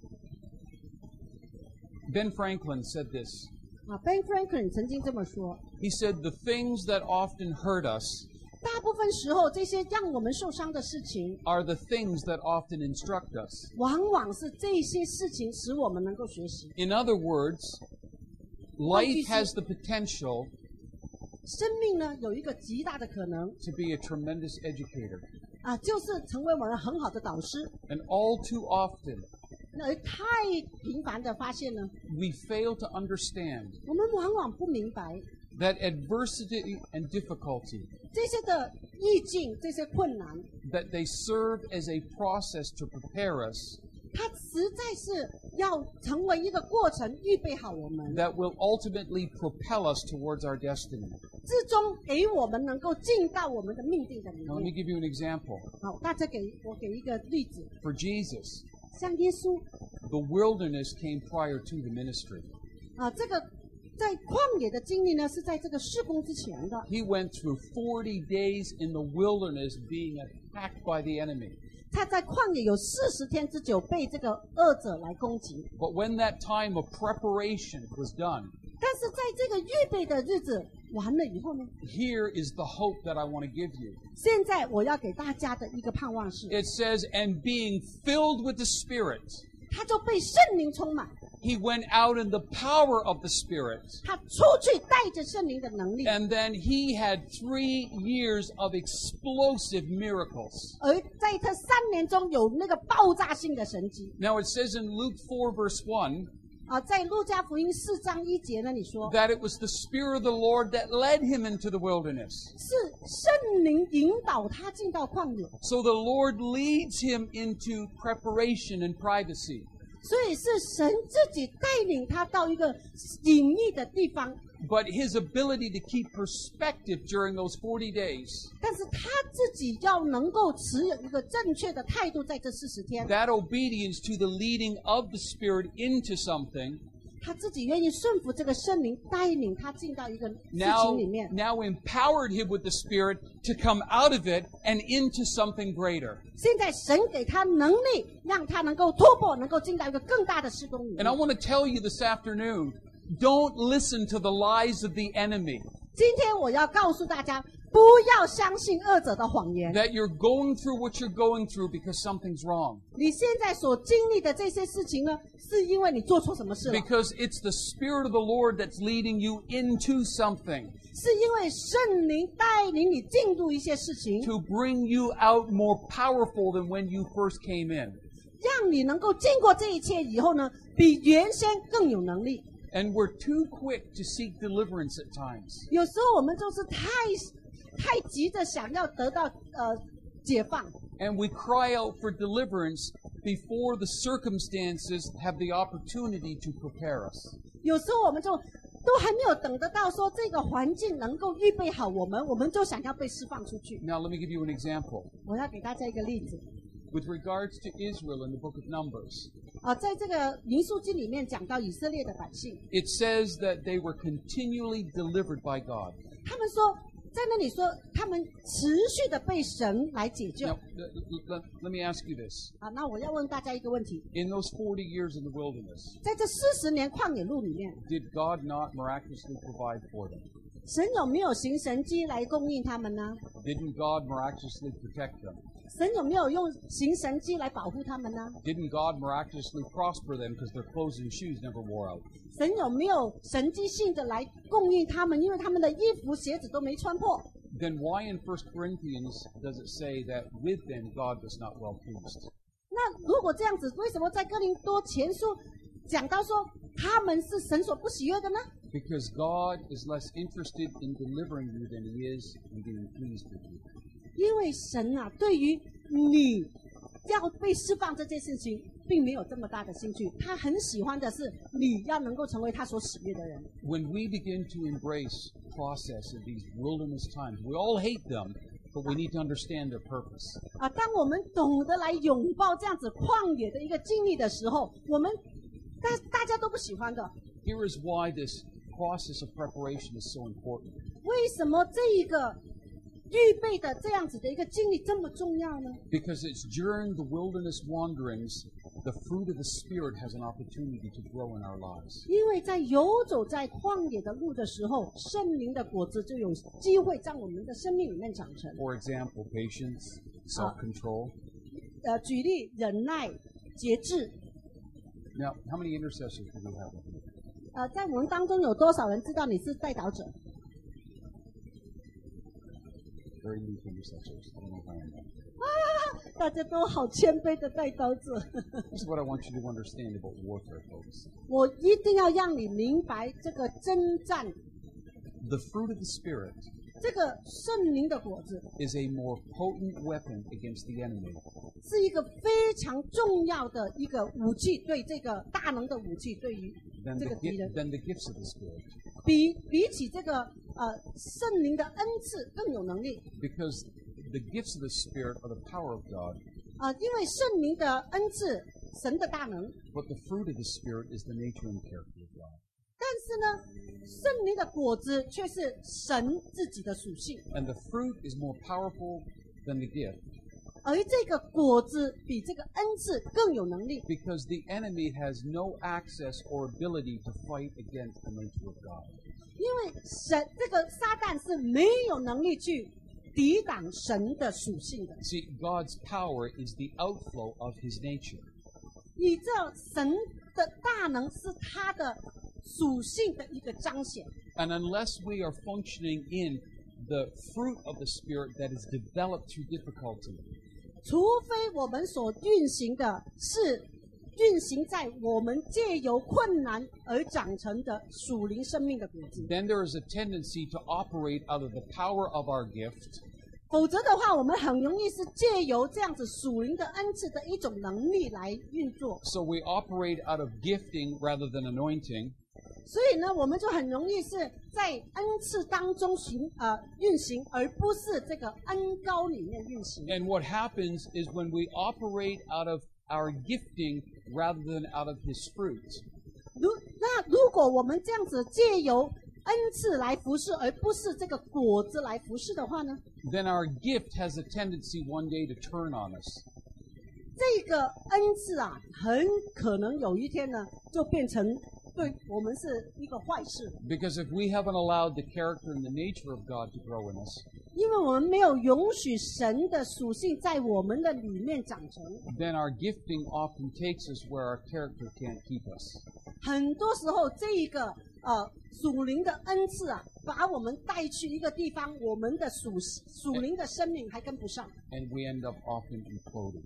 Ben Franklin said this. 啊 ，Ben Franklin 曾经这么说： He said, the things that often hurt us 大部分时候，这些让我们受伤的事情， are the things that often instruct us. 往往是这些事情使我们能够学习。 In other words, life has the potential 生命呢，有一个极大的可能 to be a tremendous educator. 啊，就是成为我们很好的导师。 And all too often, 那太频繁的发现呢， we fail to understand 我们往往不明白 that adversity and difficulty, 这些的意境，这些困难， that they serve as a process to prepare us, 它实在是要成为一个过程，预备好我们， that will ultimately propel us towards our destiny. 最终给我们能够进到我们的命定的里 Now, let me 面。 give you an example. 好，大家给我给一个例子， For Jesus, 像耶稣 the wilderness came prior to the ministry. 啊，这个在旷野的经历呢，是在这个事工之前的。 He went through forty days in the wilderness being attacked by the enemy. 他在旷野有四十天之久被这个恶者来攻击， But when that time of preparation was done, 但是在这个预备的日子完了以后呢， here is the hope that I want to give you. 现在我要给大家的一个盼望是， It says, and being filled with the Spirit, 他就被圣灵充满， he went out in the power of the Spirit. 他出去带着圣灵的能力， And then he had three years of explosive miracles. 而在这三年中有那个爆炸性的神迹。 Now it says in Luke four verse one, 啊，在路加福音四章一节那里说， that it was the Spirit of the Lord that led him into the wilderness. 是圣灵引导他进到旷野， So the Lord leads him into preparation and privacy. 所以是神自己带领他到一个隐秘的地方。 But his ability to keep perspective during those forty days, 但是他自己要能够持有一个正确的态度，在这四十天， that obedience to the leading of the Spirit into something, 他自己愿意顺服这个圣灵，带领他进到一个事 now, 情里面。 now empowered him with the Spirit to come out of it and into something greater. 现在神给他能力，让他能够突破，能够进到一个更大的施工里 And I 面。 want to tell you this afternoon, don't listen to the lies of the enemy 今天我要告诉大家，不要相信恶者的谎言。 that you're going through what you're going through because something's wrong. 你现在所经历的这些事情呢，是因为你做错什么事了？ Because it's the Spirit of the Lord that's leading you into something 是因为圣灵带领你进入一些事情， to bring you out more powerful than when you first came in. 让你能够经过这一切以后呢，比原先更有能力。 And we're too quick to seek deliverance at times. 有时候我们就是太太急着想要得到呃解放， And we cry out for deliverance before the circumstances have the opportunity to prepare us. 有时候我们就都还没有等得到说这个环境能够预备好我们，我们就想要被释放出去。 Now, let me give you an example. 我要给大家一个例子 With regards to Israel in the book of Numbers, 啊、在这个民数记里面讲到以色列的百姓， it says that they were continually delivered by God. 他们说在那里说他们持续的被神来解救 Now, let, let, let me ask you this. 啊。那我要问大家一个问题， In those forty years in the wilderness, 在这四十年旷野路里面， did God not miraculously provide for them? 神有没有行神迹来供应他们呢？ Didn't God miraculously protect them? 神有没有用行神迹来保护他们呢？ Didn't God miraculously prosper them because their clothes and shoes never wore out? 神有没有神迹性的来供应他们？因为他们的衣服、鞋子都没穿破。 Then why in First Corinthians does it say that with them God was not well pleased? 那如果这样子，为什么在哥林多前书讲到说他们是神所不喜悦的呢？ Because God is less interested in delivering you than he is in being pleased with you. 因为神啊，对于你要被释放这件事情，并没有这么大的兴趣。他很喜欢的是你要能够成为他所喜悦的人。 When we begin to embrace process in these wilderness times, we all hate them, but we need to understand their purpose. 啊，当我们懂得来拥抱这样子旷野的一个经历的时候，我们大大家都不喜欢的。 Here is why this process of preparation is so important. 为什么这一个预备的这样子的一个经历这么重要呢？ Because it's during the wilderness wanderings, the fruit of the Spirit has an opportunity to grow in our lives. 因为在游走在旷野的路的时候，圣灵的果子就有机会在我们的生命里面长成。 For example, patience, self-control. 呃，举例忍耐、节制。 Now, how many intercessors do we have? 呃，在我们当中有多少人知道你是代祷者？ Very weak intercessors. I don't know if I am that. 啊，大家都好谦卑的代祷者。 This is what I want you to understand about warfare, folks. 我一定要让你明白这个征战， The fruit of the Spirit 这个圣灵的果子 is a more potent weapon against the enemy 是一个非常重要的一个武器，对这个大能的武器，对于 than 这 the, 个敌 gi- 人， than the gifts of the Spirit. 比比起这个呃圣灵的恩赐更有能力。 Because the gifts of the Spirit are the power of God, 啊、因为圣灵的恩赐，神的大能， but the fruit of the Spirit is the nature and character of God. 但是呢，圣灵的果子却是神自己的属性， And the fruit is more powerful than the gift 而这个果子比这个恩赐更有能力， because the enemy has no access or ability to fight against the nature of God. 因为神这个撒旦是没有能力去抵挡神的属性的。 See, God's power is the outflow of his nature. 你这神的大能是他的属性的一个彰显， And unless we are functioning in the fruit of the Spirit that is developed through difficulty, 除非我们所运行的是运行在我们借由困难而长成的属灵生命的果子。 then there is a tendency to operate out of the power of our gift, 否则的话，我们很容易是借由这样子属灵的恩赐的一种能力来运作。 so we operate out of gifting rather than anointing. 所以呢，我们就很容易是在恩赐当中行呃运行，而不是这个恩膏里面运行。 And what happens is when we operate out of our gifting rather than out of His fruit, 如那如果我们这样子借由恩赐来服侍，而不是这个果子来服侍的话呢， then our gift has a tendency one day to turn on us. 这个恩赐啊，很可能有一天呢，就变成对我们是一个坏事。 Because if we haven't allowed the character and the nature of God to grow in us, 因为我们没有容许神的属性在我们的里面长成， then our gifting often takes us where our character can't keep us. 很多时候这一个呃属灵的恩赐啊，把我们带去一个地方，我们的属属灵的生命还跟不上， And we end up often imploding,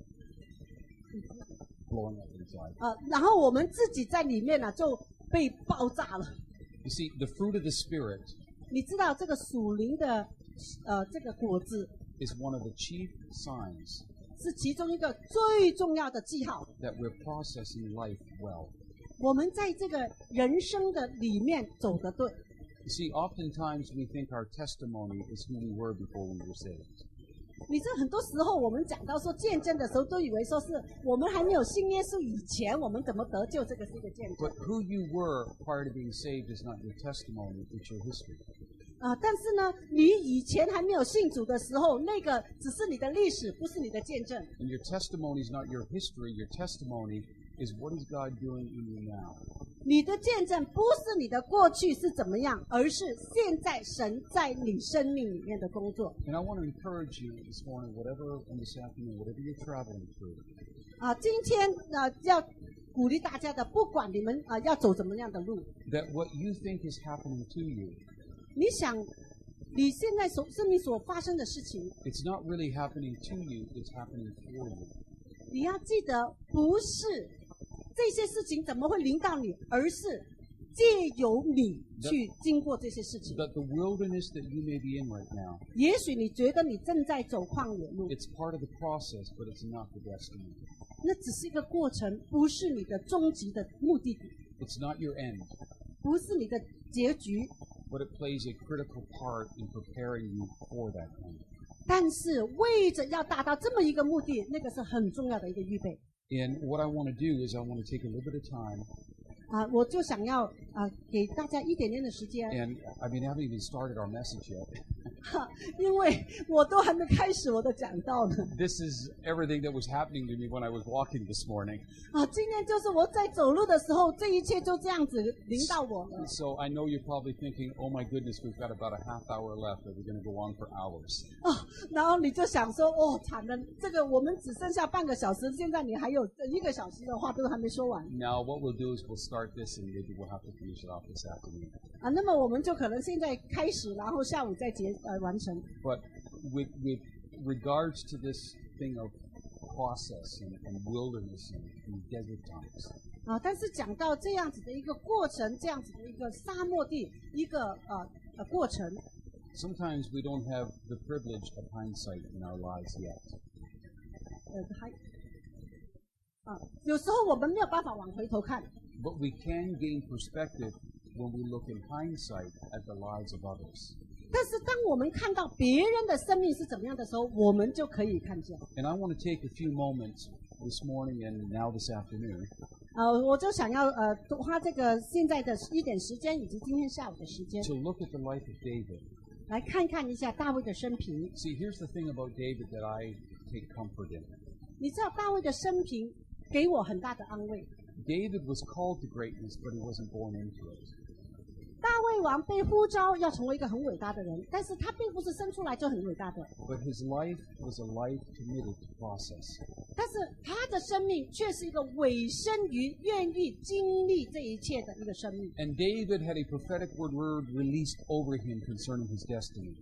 blowing up inside. 呃，然后我们自己在里面呢、啊、就被爆炸了。 You see, the fruit of the Spirit 你知道这个属灵的呃这个果子 is one of the chief signs 是其中一个最重要的记号。 that we're processing life well. 我们在这个人生的里面走得对。 You see, oftentimes we think our testimony is who we were before we were saved. 你知道很多时候我们讲到说见证的时候，都以为说是我们还没有信耶稣以前，我们怎么得救，这个是一个见证 But who you were prior to being saved is not your testimony, it's your history. 啊、但是呢，你以前还没有信主的时候，那个只是你的历史，不是你的见证。 And your testimony is not your history, your testimony is what is God doing in you now. 你的见证不是你的过去是怎么样，而是现在神在你生命里面的工作。 And I want to encourage you this morning, whatever, and this afternoon, whatever you're traveling through, 啊、今天啊、要鼓励大家的，不管你们啊、要走怎么样的路， that what you think is happening to you, 你想你现在所生命所发生的事情， it's not really happening to you, it's happening for you. 你要记得，不是这些事情怎么会临到你，而是借由你去经过这些事情。 That the wilderness that you may be in right now, 也许你觉得你正在走旷野路， it's part of the process, but it's not the destiny. 那只是一个过程，不是你的终极的目的地， It's not your end, 不是你的结局。 but it plays a critical part in preparing you for that end. 但是为着要达到这么一个目的，那个是很重要的一个预备 And what I want to do is I want to take a little bit of time, 啊！我就想要啊，给大家一点点的时间， and I mean, I haven't even started our message yet. 哈，因为我都还没开始我的讲道呢。 This is everything that was happening to me when I was walking this morning. 啊，今天就是我在走路的时候，这一切就这样子临到我了。 So I know you're probably thinking, oh my goodness, we've got about a half hour left, or we're going to go on for hours. 啊，然后你就想说，哦，惨了，这个我们只剩下半个小时，现在你还有一个小时的话都还没说完 Now what we'll do is we'll start this, and maybe we'll have to finish it off this afternoon. 啊。那么我们就可能现在开始，然后下午再结呃完成。 But with, with regards to this thing of process and, and wilderness and, and desert times, 啊，但是讲到这样子的一个过程，这样子的一个沙漠地一个呃呃过程， sometimes we don't have the privilege of hindsight in our lives yet. 呃还啊，有时候我们没有办法往回头看， But we can gain perspective when we look in hindsight at the lives of others. 但是当我们看到别人的生命是怎么样的时候，我们就可以看见。 And I want to take a few moments this morning and now this afternoon 呃，我就想要呃花这个现在的一点时间，以及今天下午的时间， to look at the life of David. 来看看一下大卫的生平。 See, here's the thing about David that I take comfort in. 你知道大卫的生平给我很大的安慰。 David was called to greatness, but he wasn't born into it. 大卫王被呼召要成为一个很伟大的人，但是他并不是生出来就很伟大的， But his life was a life committed to process. 但是他的生命却是一个委身于愿意经历这一切的一个生命。 And David had a prophetic word, word released over him concerning his destiny.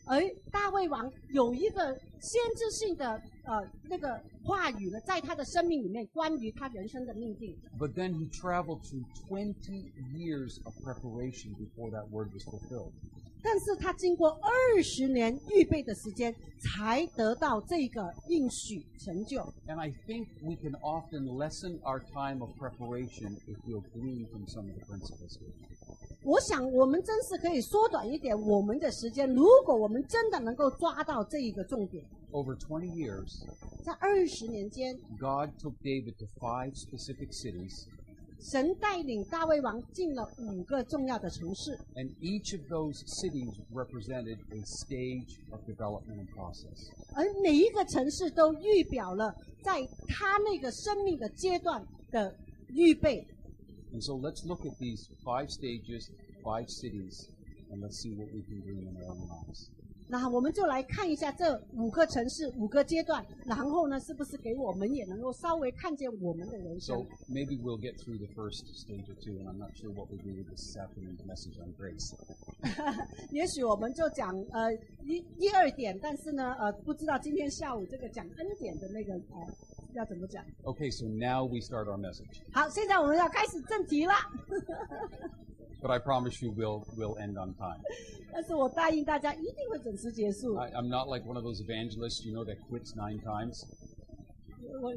而大卫王有一个先知性的呃那个话语呢，在他的生命里面，关于他人生的命定。 But then he traveled through twenty years of preparation before that word was fulfilled. 但是他经过二十年预备的时间，才得到这个应许成就。 And I think we can often lessen our time of preparation if we'll glean from some of the principles here. 我想我们真是可以缩短一点我们的时间，如果我们真的能够抓到这一个重点。 Over twenty years, 在二十年间， God took David to five specific cities, 神带领大卫王进了五个重要的城市， and each of those cities represented a stage of development and process. 而每一个城市都预表了在他那个生命的阶段的预备。 And so let's look at these five stages, five cities, and let's see what we can do in our own lives. 那我们就来看一下这五个城市、五个阶段，然后呢，是不是给我们也能够稍微看见我们的人生 So maybe we'll get through the first stage or two, and I'm not sure what we'll do with this afternoon's message on grace. 也许我们就讲呃一一二点，但是呢，呃，不知道今天下午这个讲恩典的那个呃要怎么讲？ Okay, so now we start our message. 好，现在我们要开始正题啦。 But I promise you we'll, we'll end on time. 但是我答应大家一定会准时结束。 I, I'm not like one of those evangelists, you know, that quits nine times. 我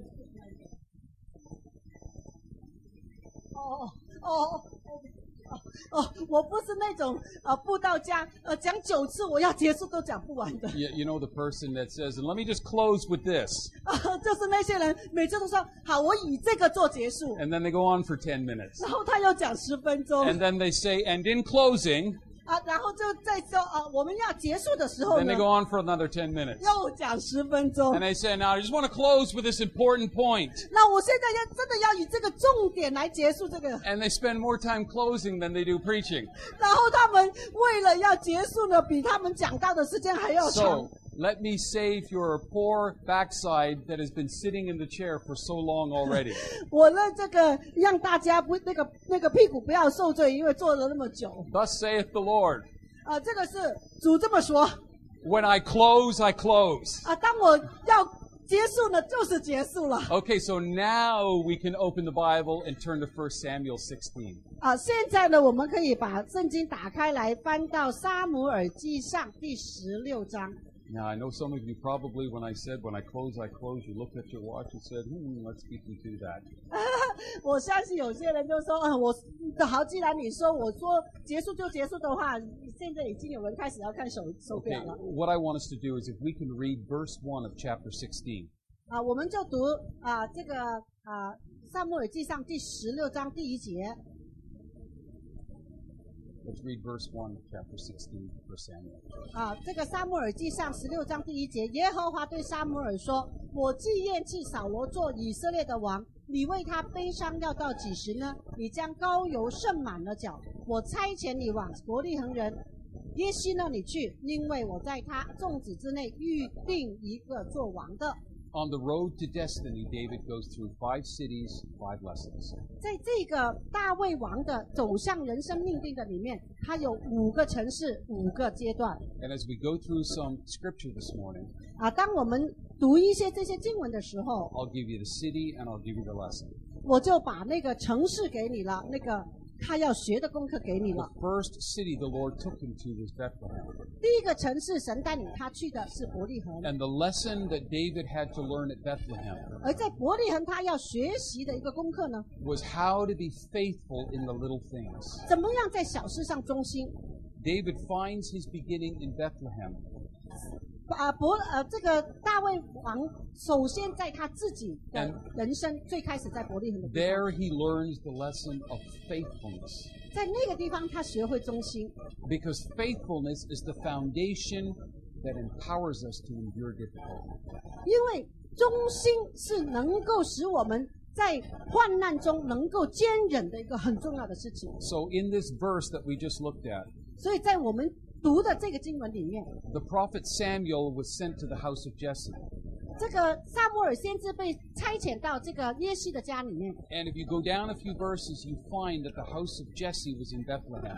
哦哦哦哦，我不是那种呃布道家，呃讲九次我要结束都讲不完的。 You, you know the person that says, and let me just close with this. 啊，就是那些人每次都说好，我以这个做结束， And then they go on for ten minutes. 然后他又讲十分钟 And then they say, and in closing, 啊，然后就再说啊，我们要结束的时候 then 呢 they，go on for another ten minutes. 又讲十分钟 And。they say, now I just want to close with this important point. 那我现在要真的要以这个重点来结束这个， And they spend more time closing than they do preaching. 然后他们为了要结束呢，比他们讲到的时间还要长。 So, let me save your poor backside that has been sitting in the chair for so long already. 我呢，这个让大家不那个那个屁股不要受罪，因为坐了那么久。 Thus saith the Lord. 啊，这个是主这么说 When I close, I close. 啊。当我要结束呢，就是结束了 Okay, so now we can open the Bible and turn to First Samuel sixteen. 啊。现在呢，我们可以把圣经打开来，翻到撒母耳记上第十六章。 Now, I know some of you probably, when I said, when I close, I close, you looked at your watch and said, hmm, let's beat me to that. 我相信有些人就说，啊，我好，既然你说我说结束就结束的话，现在已经有人开始要看手手 Okay, 表了 what I want us to do is if we can read verse one of chapter sixteen. 啊。我们就读啊这个啊撒母耳记上第十六章第一节。 Let's read verse one of chapter sixteen for Samuel. 啊，这个撒母耳记上十六章第一节，耶和华对撒母耳说：“我既厌弃扫罗做以色列的王，你为他悲伤要到几时呢？你将膏油盛满了脚，我差遣你往伯利恒人耶西那里去，因为我在他众子之内预定一个做王的。” On the road to destiny, David goes through five cities, five lessons. 在这个大卫王的走向人生命定的里面，他有五个城市，五个阶段。 And as we go through some scripture this morning, 啊，当我们读一些这些经文的时候， I'll give you the city and I'll give you the lesson. 我就把那个城市给你了，那个他要学的功课给你了 The。first city the Lord took him to was Bethlehem. 第一个城市，神带领他去的是伯利恒， And the lesson that David had to learn at Bethlehem 而在伯利恒他要学习的一个功课呢， was how to be faithful in the little things. 怎么样在小事上忠心。 David finds his beginning in Bethlehem. 啊，伯呃，这个大卫王首先在他自己的人生最开始在伯利恒的地方， There he learns the lesson of faithfulness. 在那个地方他学会忠心， Because faithfulness is the foundation that empowers us to endure difficulty. 因为忠心是能够使我们在患难中能够坚忍的一个很重要的事情。 So in this verse that we just looked at, 所以在我们读的这个经文里面， the prophet Samuel was sent to the house of Jesse. 这个撒母耳先知被差遣到这个耶西的家里面。 And if you go down a few verses, you find that the house of Jesse was in Bethlehem.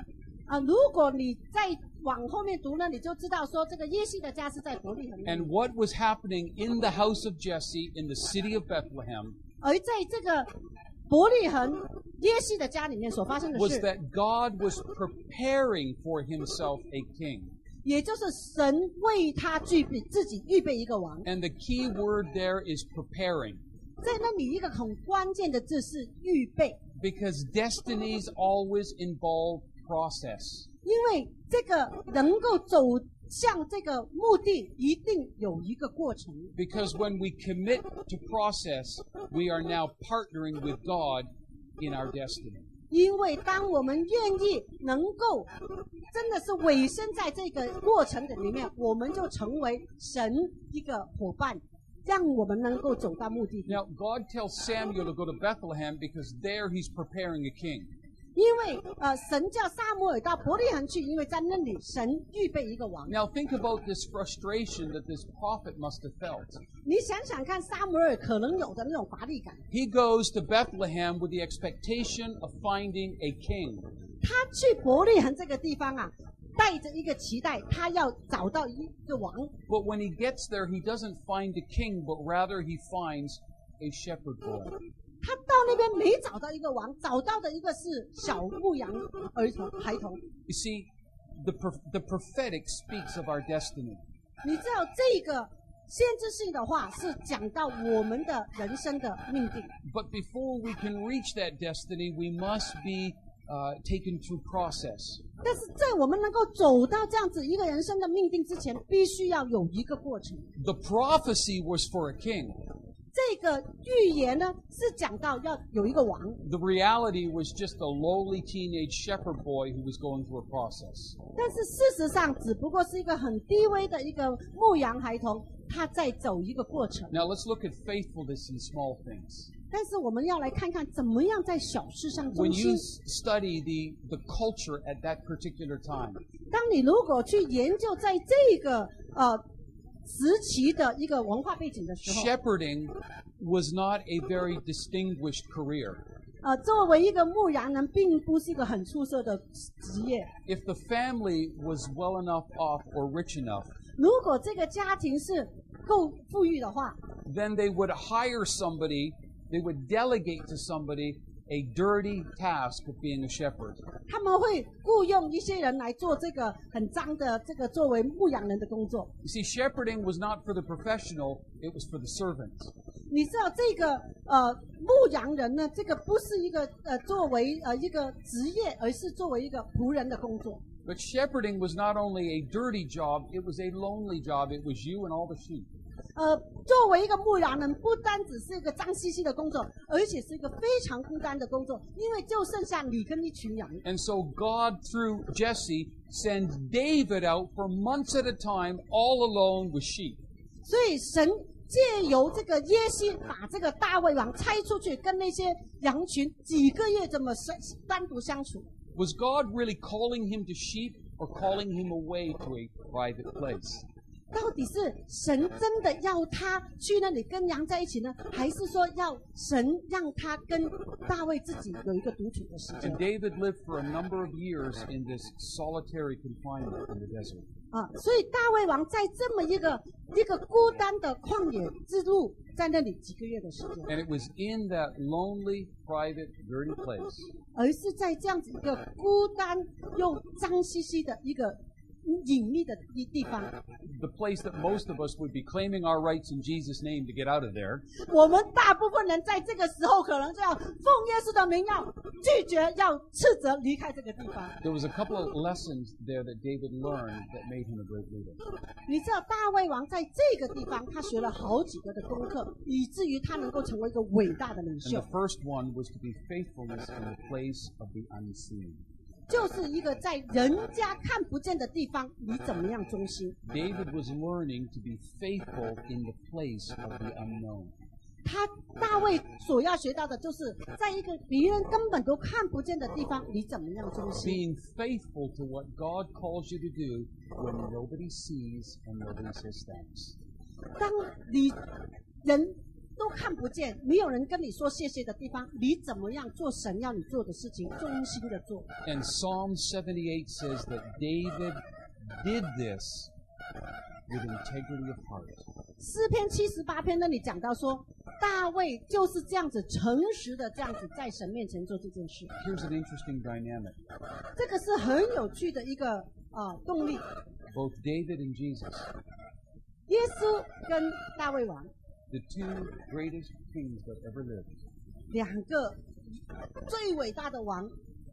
啊，如果你再往后面读呢，你就知道说这个耶西的家是在伯利恒。 And what was happening in the house of Jesse in the city of Bethlehem 而在这个伯利恒耶西的家里面所发生的 was 事， that God was preparing for himself a king. 也就是神为他具备自己预备一个王。 And the key word there is preparing. 在那里一个很关键的字是预备， Because destinies always involve process. 因为这个能够走向这个目的，一定有一个过程。 Because when we commit to process, we are now partnering with God in our destiny. 因为当我们愿意能够真的是委身在这个过程的里面，我们就成为神一个伙伴，让我们能够走到目的地。 Now, God tells Samuel to go to Bethlehem because there he's preparing a king. 因为呃，神叫撒母耳到伯利恒去，因为在那里神预备一个王。 Now, think about this frustration that this prophet must have felt. 你想想看，撒母耳可能有的那种乏力感。 He goes to Bethlehem with the expectation of finding a king. 他去伯利恒这个地方啊，带着一个期待，他要找到一个王。 But when he gets there, he doesn't find a king, but rather he finds a shepherd boy. 他到那边没找到一个王，找到的一个是小牧羊儿童孩童。 You see, the, pro- the prophetic speaks of our destiny. 你知道这个先知性的话是讲到我们的人生的命定， But before we can reach that destiny, we must be uh, taken through process. 但是在我们能够走到这样子一个人生的命定之前，必须要有一个过程。 The prophecy was for a king. 这个预言呢是讲到要有一个王， The reality was just a lowly teenage shepherd boy who was going through a process. 但是事实上只不过是一个很低微的一个牧羊孩童，他在走一个过程。 Now let's look at faithfulness in small things. 但是我们要来看看怎么样在小事上忠 When 心 you。study the, the culture at that particular time, 当你如果去研究在这个呃时期的一个文化背景的时候， shepherding was not a very distinguished career. 呃，作为一个牧羊人，并不是一个很出色的职业。 If the family was well enough off or rich enough, 如果这个家庭是够富裕的话， then they would hire somebody, they would delegate to somebody a dirty task of being a shepherd. 他们会雇佣一些人来做这个很脏的这个作为牧羊人的工作。 You see, shepherding was not for the professional, it was for the servant. 你知道这个呃牧羊人呢，这个不是一个呃作为呃一个职业，而是作为一个仆人的工作。 But shepherding was not only a dirty job, it was a lonely job. It was you and all the sheep. 呃，作为一个牧羊人，不单只是一个脏兮兮的工作，而且是一个非常孤单的工作，因为就剩下你跟一群羊。 And so God, through Jesse, sends David out for months at a time, all alone with sheep. 所以神借由这个耶西，把这个大卫王差出去，跟那些羊群几个月这么相单独相处。 Was God really calling him to sheep or calling him away to a private place? 到底是神真的要他去那里跟羊在一起呢，还是说要神让他跟大卫自己有一个独处的时间 And David lived for a number of years in this solitary confinement in the desert. 啊？所以大卫王在这么一个一个孤单的旷野之路，在那里几个月的时间， And it was in that lonely, private, dirty place 而是在这样子一个孤单又脏兮兮的一个隐秘的地地方。 the place that most of us would be claiming our rights in Jesus' name to get out of there. 我们大部分人在这个时候可能就要奉耶稣的名，要拒绝，要斥责离开这个地方。 There was a couple of lessons there that David learned that made him a great leader. 你知道大卫王在这个地方，他学了好几个的功课，以至于他能够成为一个伟大的领 And 袖 the。first one was to be faithfulness in the place of the unseen. 就是一个在人家看不见的地方，你怎么样忠心？ David was learning to be faithful in the place of the unknown. 他大卫所要学到的就是在一个别人根本都看不见的地方，你怎么样忠心？ Being faithful to what God calls you to do when nobody sees and nobody says thanks. 当你人都看不见，没有人跟你说谢谢的地方，你怎么样做神要你做的事情，忠心的做？ And Psalm seventy-eight says that David did this with integrity of heart. 诗篇七十八篇那里讲到说，大卫就是这样子诚实的这样子在神面前做这件事， Here's an interesting dynamic. 这个是很有趣的一个呃动力。 Both David and Jesus, 耶稣跟大卫王 the two greatest kings that ever lived, 两个最伟大的王，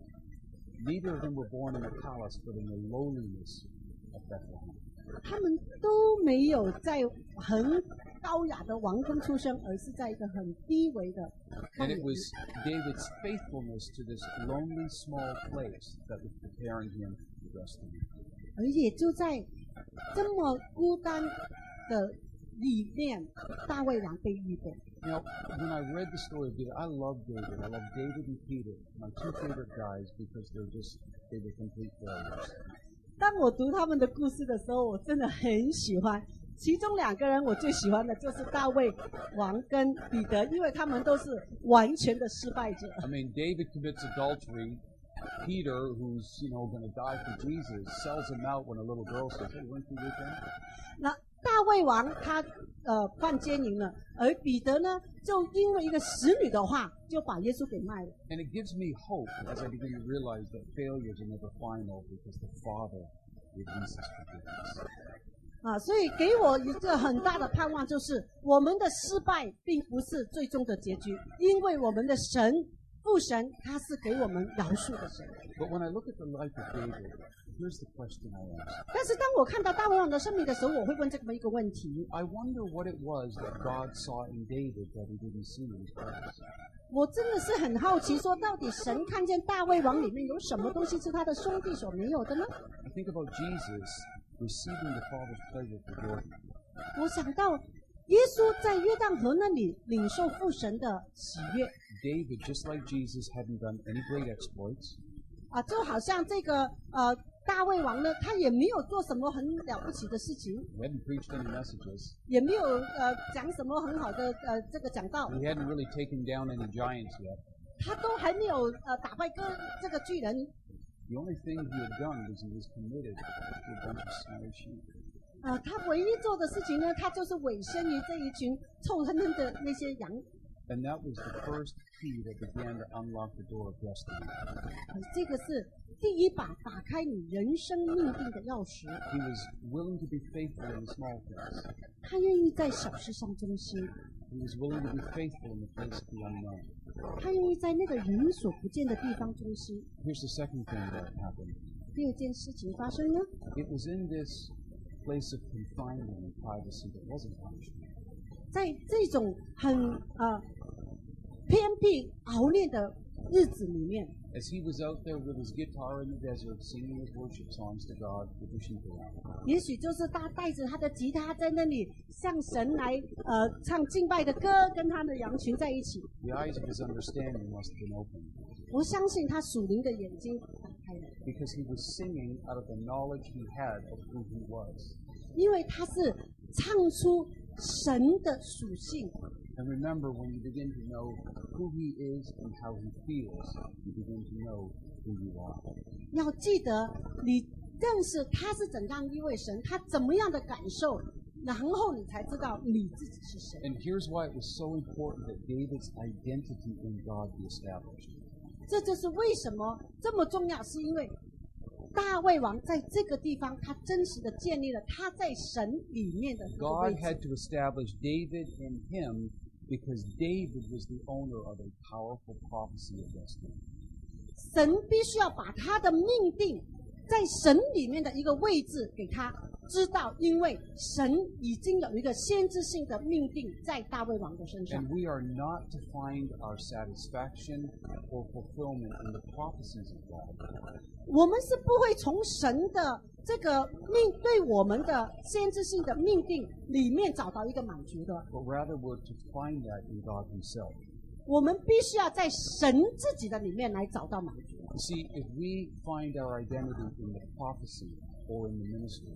neither of them were born in a palace, but in the lowliness of Bethlehem. 他们都没有在很高雅的王宫出生，而是在一个很低微的旷 And 野 it was David's faithfulness to this lonely small place that was preparing him for destiny. 而也就在这么孤单的里面，大卫王被预备。 Now, when I read the story of David, I love David. I love David and Peter, my two favorite guys, because they're just, they were complete failures. 当我读他们的故事的时候，我真的很喜欢。其中两个人我最喜欢的就是大卫王跟彼得，因为他们都是完全的失败者。 I mean, David commits adultery. Peter, who's, you know, going to die for Jesus, sells him out when a little girl says, hey, weren't you with him? 那大卫王他呃犯奸淫了，而彼得呢，就因为一个使女的话，就把耶稣给卖了。 And it gives me hope as I begin to realize that failures are never final because the Father releases forgiveness. 啊，所以给我一个很大的盼望，就是我们的失败并不是最终的结局，因为我们的神父神他是给我们饶恕的神。 But when I look at the life of David, here's the question I ask. 但是当我看到大卫王的生命的时候，我会问这么一个问题： I wonder what it was that God saw in David that he didn't see in his brothers. 我真的是很好奇，说到底神看见大卫王里面有什么东西是他的兄弟所没有的呢？ I think about Jesus receiving the Father's pleasure for Jordan. 我想到耶稣在约旦河那里领受父神的喜悦。 David, just like Jesus, hadn't done any great exploits. 啊，就好像这个呃大卫王呢，他也没有做什么很了不起的事情， He hadn't preached any messages. 也没有呃讲什么很好的呃这个讲道， He hadn't really taken down any giants yet. 他都还没有呃打败个这个巨人。 The only thing he had done was he was committed to a bunch of sorry sheep. 呃，他唯一做的事情呢，他就是委身于这一群臭哼哼的那些羊。 And that was the first key that began to unlock the door of destiny. 呃，这个是第一把打开你人生命定的钥匙。 He was willing to be faithful in the small things. 他愿意在小事上忠心， He was willing to be faithful in the face of the unknown. 他愿意在那个人所不见的地方忠心。 Here's the second thing that happened. 第二件事情发生呢， It was in this place of confinement and privacy that wasn't punishment. 在这种很呃偏僻熬练的日子里面， As he was out there with his guitar in the desert, singing his worship songs to God with the sheep around. 也许就是他带着他的吉他在那里向神来呃唱敬拜的歌，跟他的羊群在一起。 The eyes of his understanding must have been opened 我相信他属灵的眼睛打开了， because he was singing out of the knowledge he had of who he was. 因为他是唱出神的属性。 And remember, when you begin to know who he is and how he feels, you begin to know who you are. 要记得，你认识他是怎样一位神，他怎么样的感受，然后你才知道你自己是谁。 And here's why it was so important that David's identity in God be established. 这就是为什么这么重要，是因为大卫王在这个地方，他真实的建立了他在神里面的这个位 God 置。 had to establish David in him because David was the owner of a powerful prophecy of destiny. 神必须要把他的命定在神里面的一个位置给他知道，因为神已经有一个先知性的命定在大卫王的身上。 And we are not to find our satisfaction or fulfillment in the prophecies of God. 我们是不会从神的这个命对我们的先知性的命定里面找到一个满足的， But rather, we're to find that in God Himself. 我们必须要在神自己的里面来找到满足。 You see, if we find our identity in the prophecy or in the ministry,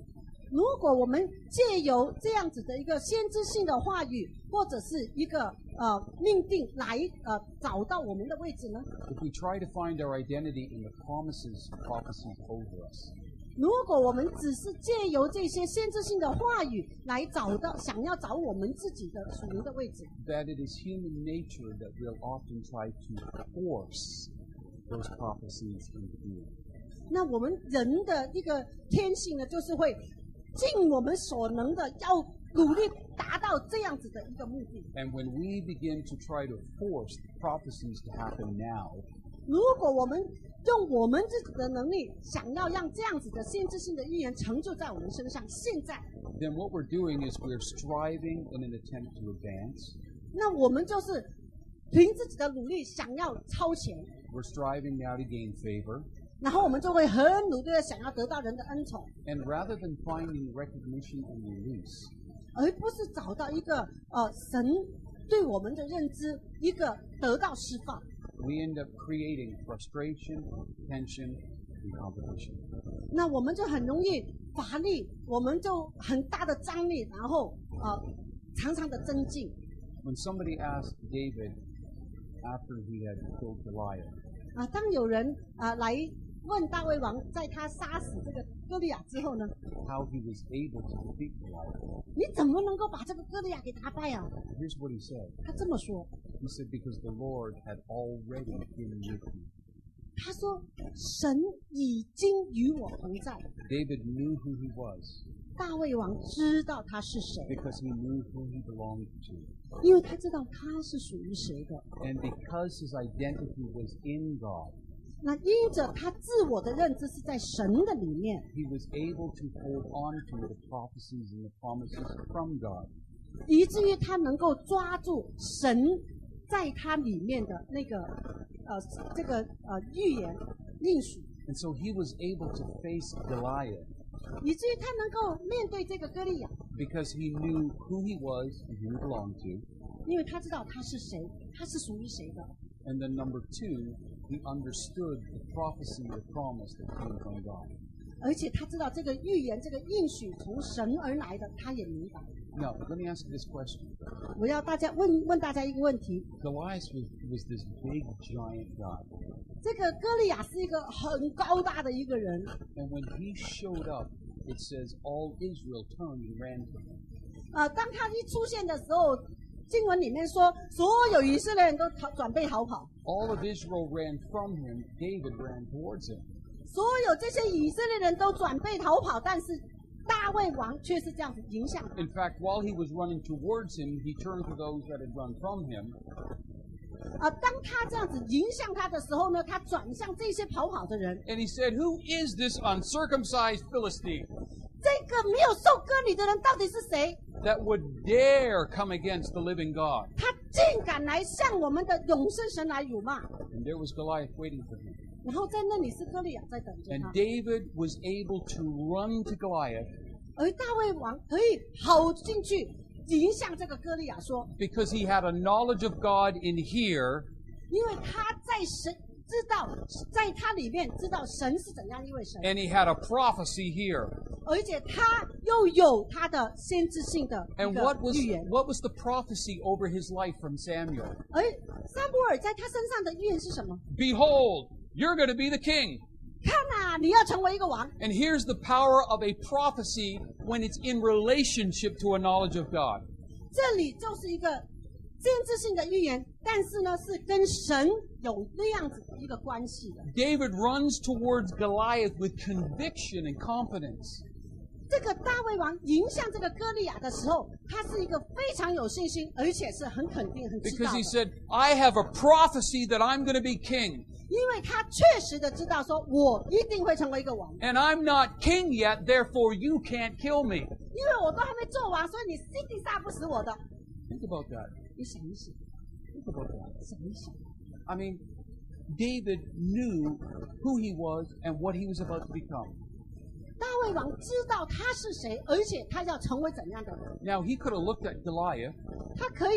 如果我们借由这样子的一个先知性的话语，或者是一个呃命定来呃找到我们的位置呢？ If we try to find our identity in the promises, prophecies over us, 如果我们只是借由这些先知性的话语来找到想要找我们自己的属灵的位置， that it is human nature that we'll often try to force those prophecies into being. 那我们人的一个天性呢，就是会尽我们所能的要努力达到这样子的一个目的。 And when we begin to try to force prophecies to happen now, 如果我们用我们自己的能力，想要让这样子的先知性的预言成就在我们身上，现在， then what we're doing is we're striving in an attempt to advance. 那我们就是凭自己的努力想要超前， We're striving now to gain favor. 然后我们就会很努力的想要得到人的恩宠， And rather than finding recognition and release, 而不是找到一个呃神对我们的认知，一个得到释放。 we end up creating frustration, tension, and competition. 那我们就很容易乏力，我们就很大的张力，然后呃常常的增进。 When somebody asked David after he had killed Goliath, 啊，当有人啊来问大卫王，在他杀死这个歌利亚之后呢， how he was able to defeat Goliath, 你怎么能够把这个歌利亚给打败啊？ here's what he said. 他这么说， He said, because the Lord had already been with me. 他说神已经与我同在。 David knew who he was 大卫王知道他是谁， because he knew who he belonged to. 因为他知道他是属于谁的。 And because his identity was in God, 那因着他自我的认知是在神的里面， he was able to hold on to the prophecies and the promises from God. 以至于他能够抓住神在他里面的那个呃这个呃预言应许， And so he was able to face Goliath 以至于他能够面对这个歌利亚， because he knew who he was and who he belonged to. 因为他知道他是谁，他是属于谁的。 And then number two, he understood the prophecy, the promise that came from God. 而且他知道这个预言、这个应许从神而来的，他也明白。 Now, let me ask you this question. 我要大家问问大家一个问题： Goliath was, was this big, giant guy. 这个歌利亚是一个很高大的一个人， And when he showed up, it says all Israel turned and ran to him. 呃，当他一出现的时候，经文里面说，所有以色列人都逃准备逃跑， All of Israel ran from him. David ran towards him. 所有这些以色列人都准备逃跑，但是大卫王却是这样子迎向他。 In fact, while he was running towards him, he turned to those that had run from him. 呃，当他这样子迎向他的时候呢，他转向这些逃跑的人， And he said, Who is this uncircumcised Philistine 这个没有受割礼的人到底是谁？ that would dare come against the living God? 他竟敢来向我们的永生神来辱骂。 And there was Goliath waiting for him. 然后在那里是歌利亚在等着 And 他， David was able to run to Goliath 而大卫王可以跑进去迎向这个歌利亚说， because he had a knowledge of God in here, 因为他在神知道，在他里面知道神是怎样一位神， and he had a prophecy here. 而且他又有他的先知性的一 And what 个 was 预言。 what was the prophecy over his life from Samuel? 而撒母耳在他身上的预言是什么？ Behold, you're going to be the king. 看啊，你要成为一个王。 And here's the power of a prophecy when it's in relationship to a knowledge of God. 这里就是一个先知性的预言，但是呢，是跟神有那样子的一个关系的。 David runs towards Goliath with conviction and confidence. 这个大卫王迎向这个歌利亚的时候，他是一个非常有信心，而且是很肯定、很知 Because 道 he 的， said, I have a prophecy that I'm going to be king. 因为他确实的知道说，我一定会成为一个王， And I'm not king yet, therefore you can't kill me. 因为我都还没做王，所以你一定杀不死我的。 Think about that. 你想一想， Think about that. 想一想， I mean, David knew who he was and what he was about to become. 大卫王知道他是谁，而且他要成为怎样的人。 Now, he could have looked at Goliath 他可以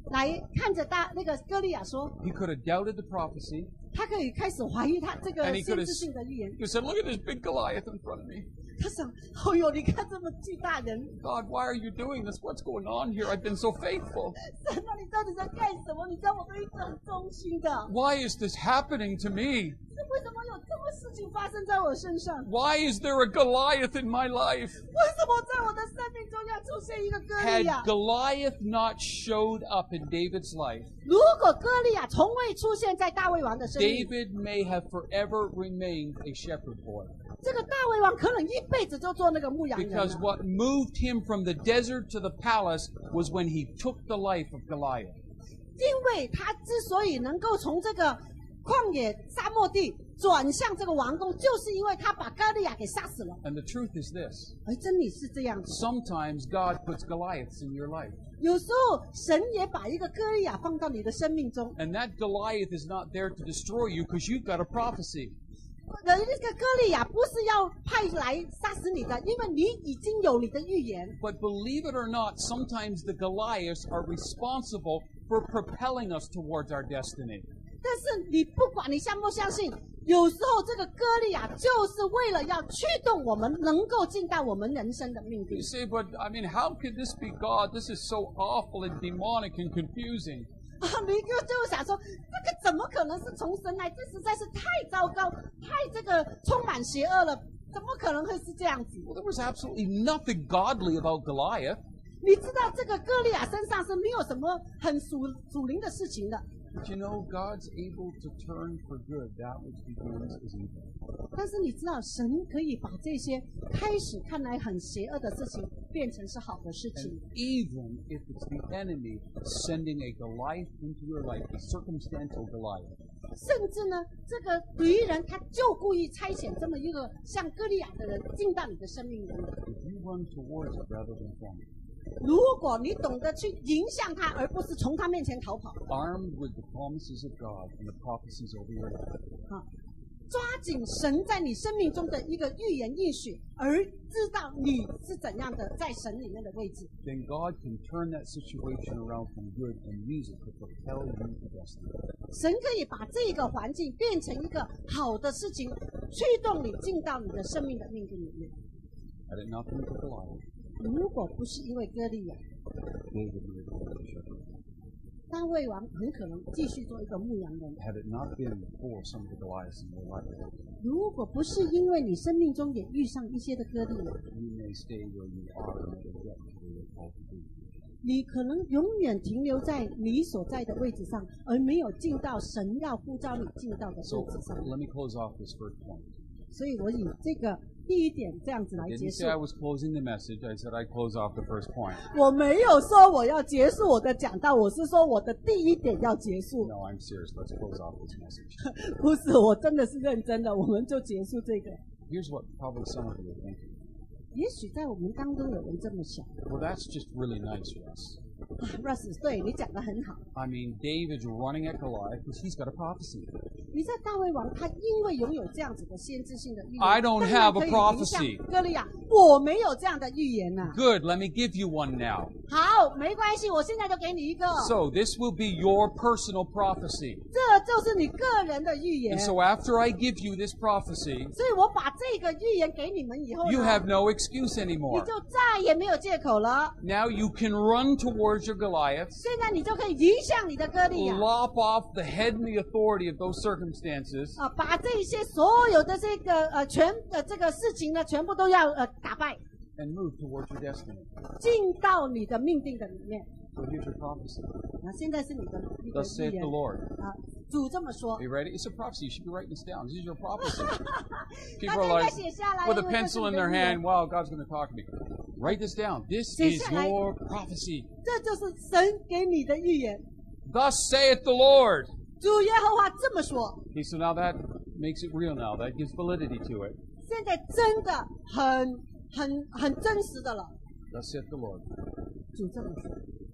来看着大那个歌利亚说， he could have doubted the prophecy. 他可以开始怀疑他这个 And he could 先 have 知性的预言。 he said, look at this big Goliath in front of me. 他想，哦哟，你看这么巨大人， God, why are you doing this? What's going on here? I've been so faithful. 神啊，你到底在干什么？你知道我都一直很忠心的， Why is this happening to me? 是为什么有这么事情发生在我身上？ Why is there a Goliath in my life? 为什么在我的生命中要出现一个歌利 Had 亚？ Goliath not showed up in David's life, 如果歌利亚从未出现在大卫王的生命， David may have forever remained a shepherd boy. 这个大卫王可能一辈子就做那个牧羊人 Because 了。 what moved him from the desert to the palace was when he took the life of Goliath. 因为他之所以能够从这个旷野沙漠地转向这个王宫，就是因为他把歌利亚给杀死了。 And the truth is this. 而真理是这样子， Sometimes God puts Goliaths in your life. 有时候神也把一个歌利亚放到你的生命中， And that Goliath is not there to destroy you because you've got a prophecy. 而那个歌利亚不是要派来杀死你的，因为你已经有你的预言。 But believe it or not, sometimes the Goliaths are responsible for propelling us towards our destiny. 但是你不管你相不相信，有时候这个歌利亚就是为了要驱动我们能够进到我们人生的命定 You。say, but I mean, how could this be God? This is so awful and demonic and confusing. 啊，你就就想说，这个怎么可能是从神来？这实在是太糟糕，太这个充满邪恶了，怎么可能会是这样子？ Well, there was absolutely nothing godly about Goliath. 你知道这个歌利亚身上是没有什么很属属灵的事情的， But you know, God's able to turn for good that which begins as evil. 但是你知道神可以把这些开始看来很邪恶的事情变成是好的事 And 情。 even if it's the enemy sending a Goliath into your life, a circumstantial Goliath, 甚至呢，这个敌人他就故意差遣这么一个像歌利亚的人进到你的生命里面。 if you run towards it rather than from it, 如果你懂得去迎向他，而不是从他面前逃跑， armed with the promises of God and the prophecies over your life, 啊，抓紧神在你生命中的一个预言应许，而知道你是怎样的在神里面的位置， then God can turn that situation around from good and use it to propel you to destiny. 神可以把这个环境变成一个好的事情，驱动你进到你的生命的命定里面。 Had it not been for Goliath, 如果不是因为歌利亚， David would have been a shepherd. 大卫王很可能继续做一个牧羊人。 Had it not been for some of the Goliaths in your life, 如果不是因为你生命中也遇上一些的歌利亚， you may stay where you are and never get to where you're called to be. 你可能永远停留在你所在的位置上，而没有进到神要呼召你进到的 So 位置上。 let me close off this first point. 所以我以这个第一点这样子来 I 结 didn't 束 say。I was closing the message. I said I'd close off the first point. 我没有说我要结束我的讲道，我是说我的第一点要结束。 No, I'm serious. Let's close off this message. 不是，我真的是认真的，我们就结束这个。 Here's what probably some of you are thinking. 也许在我们当中有人这么想 Well, that's just really nice for us. ，Russ，对你讲的很好。 I mean, David's running at Goliath because he's got a prophecy. 你在大卫王，他因为拥有这样子的先知性的预言 I don't 当然 have a 可以迎 prophecy. 向歌利亚，我没有这样的预言呐、 Good. Let me give you one now. 好，没关系，我现在就给你一个， So this will be your personal prophecy. 这就是你个人的预言。 And so after I give you this prophecy, 所以我把这个预言给你们以后呢， you have no excuse 你 anymore. 就再也没有借口了。 Now you can run towards your Goliaths, 现在你就可以迎向你的歌利亚 lop off the head and the authority of those circumstances, 啊，把这些所有的这个呃全呃这个事情呢，全部都要呃打败， and move towards your destiny. 进到你的命定的里面。 So here's your prophecy. 啊，现在是你的一个 Thus 预 saith 言 the Lord. 啊，主这么说 Are。you ready? It's a prophecy. You should be writing this down. This is your prophecy. 大 People 家 are 应该 like, 写下来 with a 因为这是 pencil in 你的 their 预言 hand, wow, God's going to talk to me. Write this down. This 写 is 下来。 your prophecy. 这就是神给你的预言。 Thus saith the Lord. 主耶和华这么说， Okay, so now that makes it real now. That gives validity to it. 现在真的很很很真实的了。 Thus saith the Lord. 主这么说，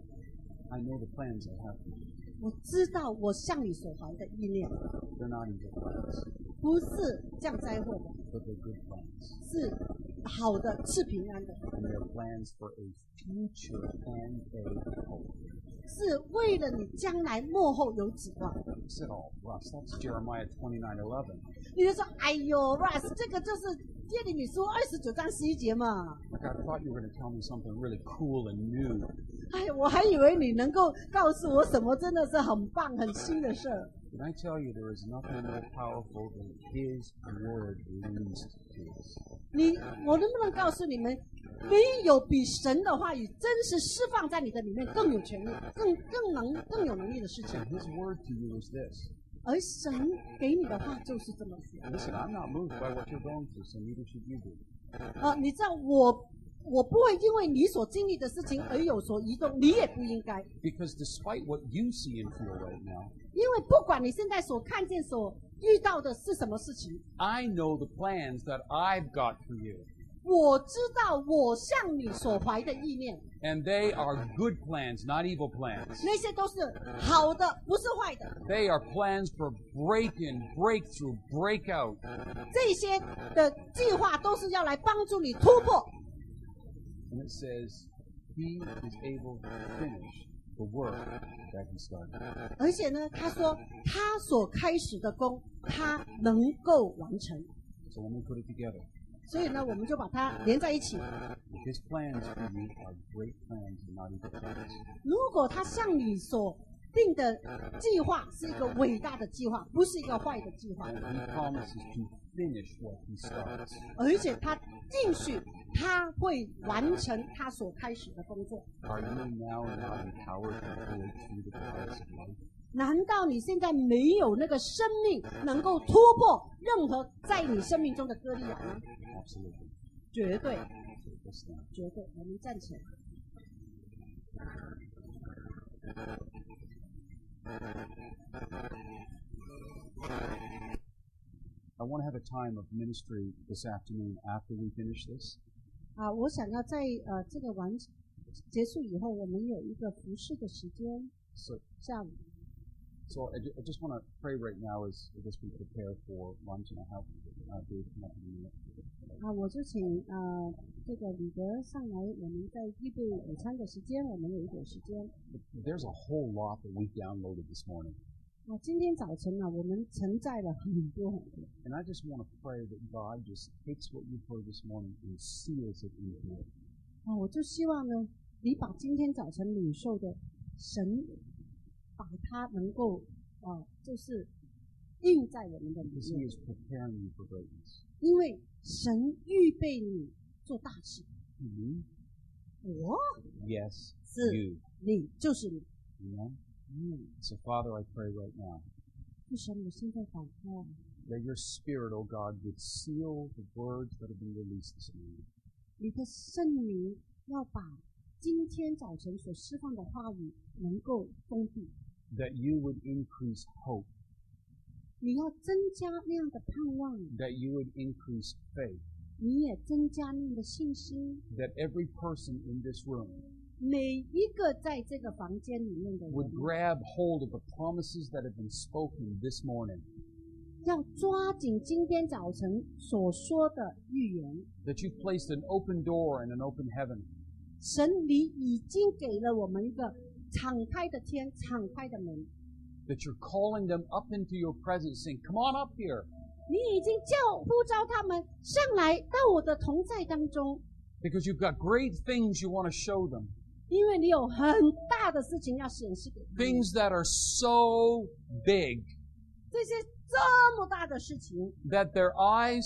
I know the plans I have for you. 我知道我向你所怀的意念， They're not evil plans, 不是降灾祸的， but they're good plans. 是好的，是平安的， And they're plans for a future and a hope. 是为了你将来幕后有指望。 I said, oh, Russ, that's Jeremiah twenty-nine eleven. 你就说，哎呦 ，Russ， 这个就是耶利米书二十九章十一节嘛。 Like, I thought you were going to tell me something really cool and new. 哎，我还以为你能够告诉我什么真的是很棒、很新的事儿。 Can I tell you there is nothing more powerful than His word released to us? 你，我能不能告诉你们，没有比神的话语真实释放在你的里面更有权利、更更能、更有能力的事情？ And His word to you is this. 而神给你的话就是这么说。 Listen, I'm not moved by what you're going through, so neither should you be. 呃，你知道我，我不会因为你所经历的事情而有所移动，你也不应该。 Because despite what you see and feel right now, 因为不管你现在所看见、所遇到的是什么事情， I know the plans that I've got for you. 我知道我向你所怀的意念， And they are good plans, not evil plans. 那些都是好的，不是坏的。 They are plans for break-in, breakthrough, breakout. 这些的计划都是要来帮助你突破。 And it says, He is able to finish the work that He started. 而且呢，他说他所开始的工，他能够完成。 So let me put it together. 所以呢，我们就把它连在一起。 His plans for you are great plans and not evil plans. 如果他向你所定的计划是一个伟大的计划，不是一个坏的计划， And He promises to finish what He starts. 而且他应许他会完成他所开始的工作。 Are you now not empowered to break through the clouds of life? 难道你现在没有那个生命能够突破任何在你生命中的割裂吗？ Absolutely. 绝对， Let's stand. 绝对。我们站起来。 I want to have a time of ministry this afternoon after we finish this. 啊，我想要在呃这个完结束以后，我们有一个服侍的时间， So, 下午。 so I, ju- I just want to pray right now as, as we prepare for lunch, and I help uh, Dave come up in a minute. 啊，我就请呃这个李德上来，我们在预备午餐的时间，我们有一点时间。 But there's a whole lot that we downloaded this morning. 啊，今天早晨呢、我们承载了很多很多。 And I just want to pray that God just takes what you've heard this morning and seals it into it. 啊，我就希望呢，你把今天早晨领受的神，把它能够啊，就是印在我们的里 Because He 面， is preparing you for greatness. 因为神预备你做大事。 You? 我 Yes, 是 you. 你，就是你。 Amen? 嗯， So, Father, I pray right now 父神，我现在祷告， that your Spirit, O God, would seal the words that have been released this morning. 你的圣灵要把今天早晨所释放的话语能够封闭， That you would increase hope. 你要增加那样的盼望， That you would increase faith. 你也增加那样的信心。 That every person in this room 每一个在这个房间里面的 would 人， grab hold of the promises that have been spoken this morning. 要抓紧今天早晨所说的预言。 That you've placed an open door and an open heaven. 神，你已经给了我们一个敞开的天、敞开的门， That you're calling them up into your presence, saying, Come on up here. 你已经叫呼召他们上来到我的同在当中， Because you've got great things you want to show them. 因为你有很大的事情要显示给他们。 Things that are so big 这些这么大的事情， that their eyes,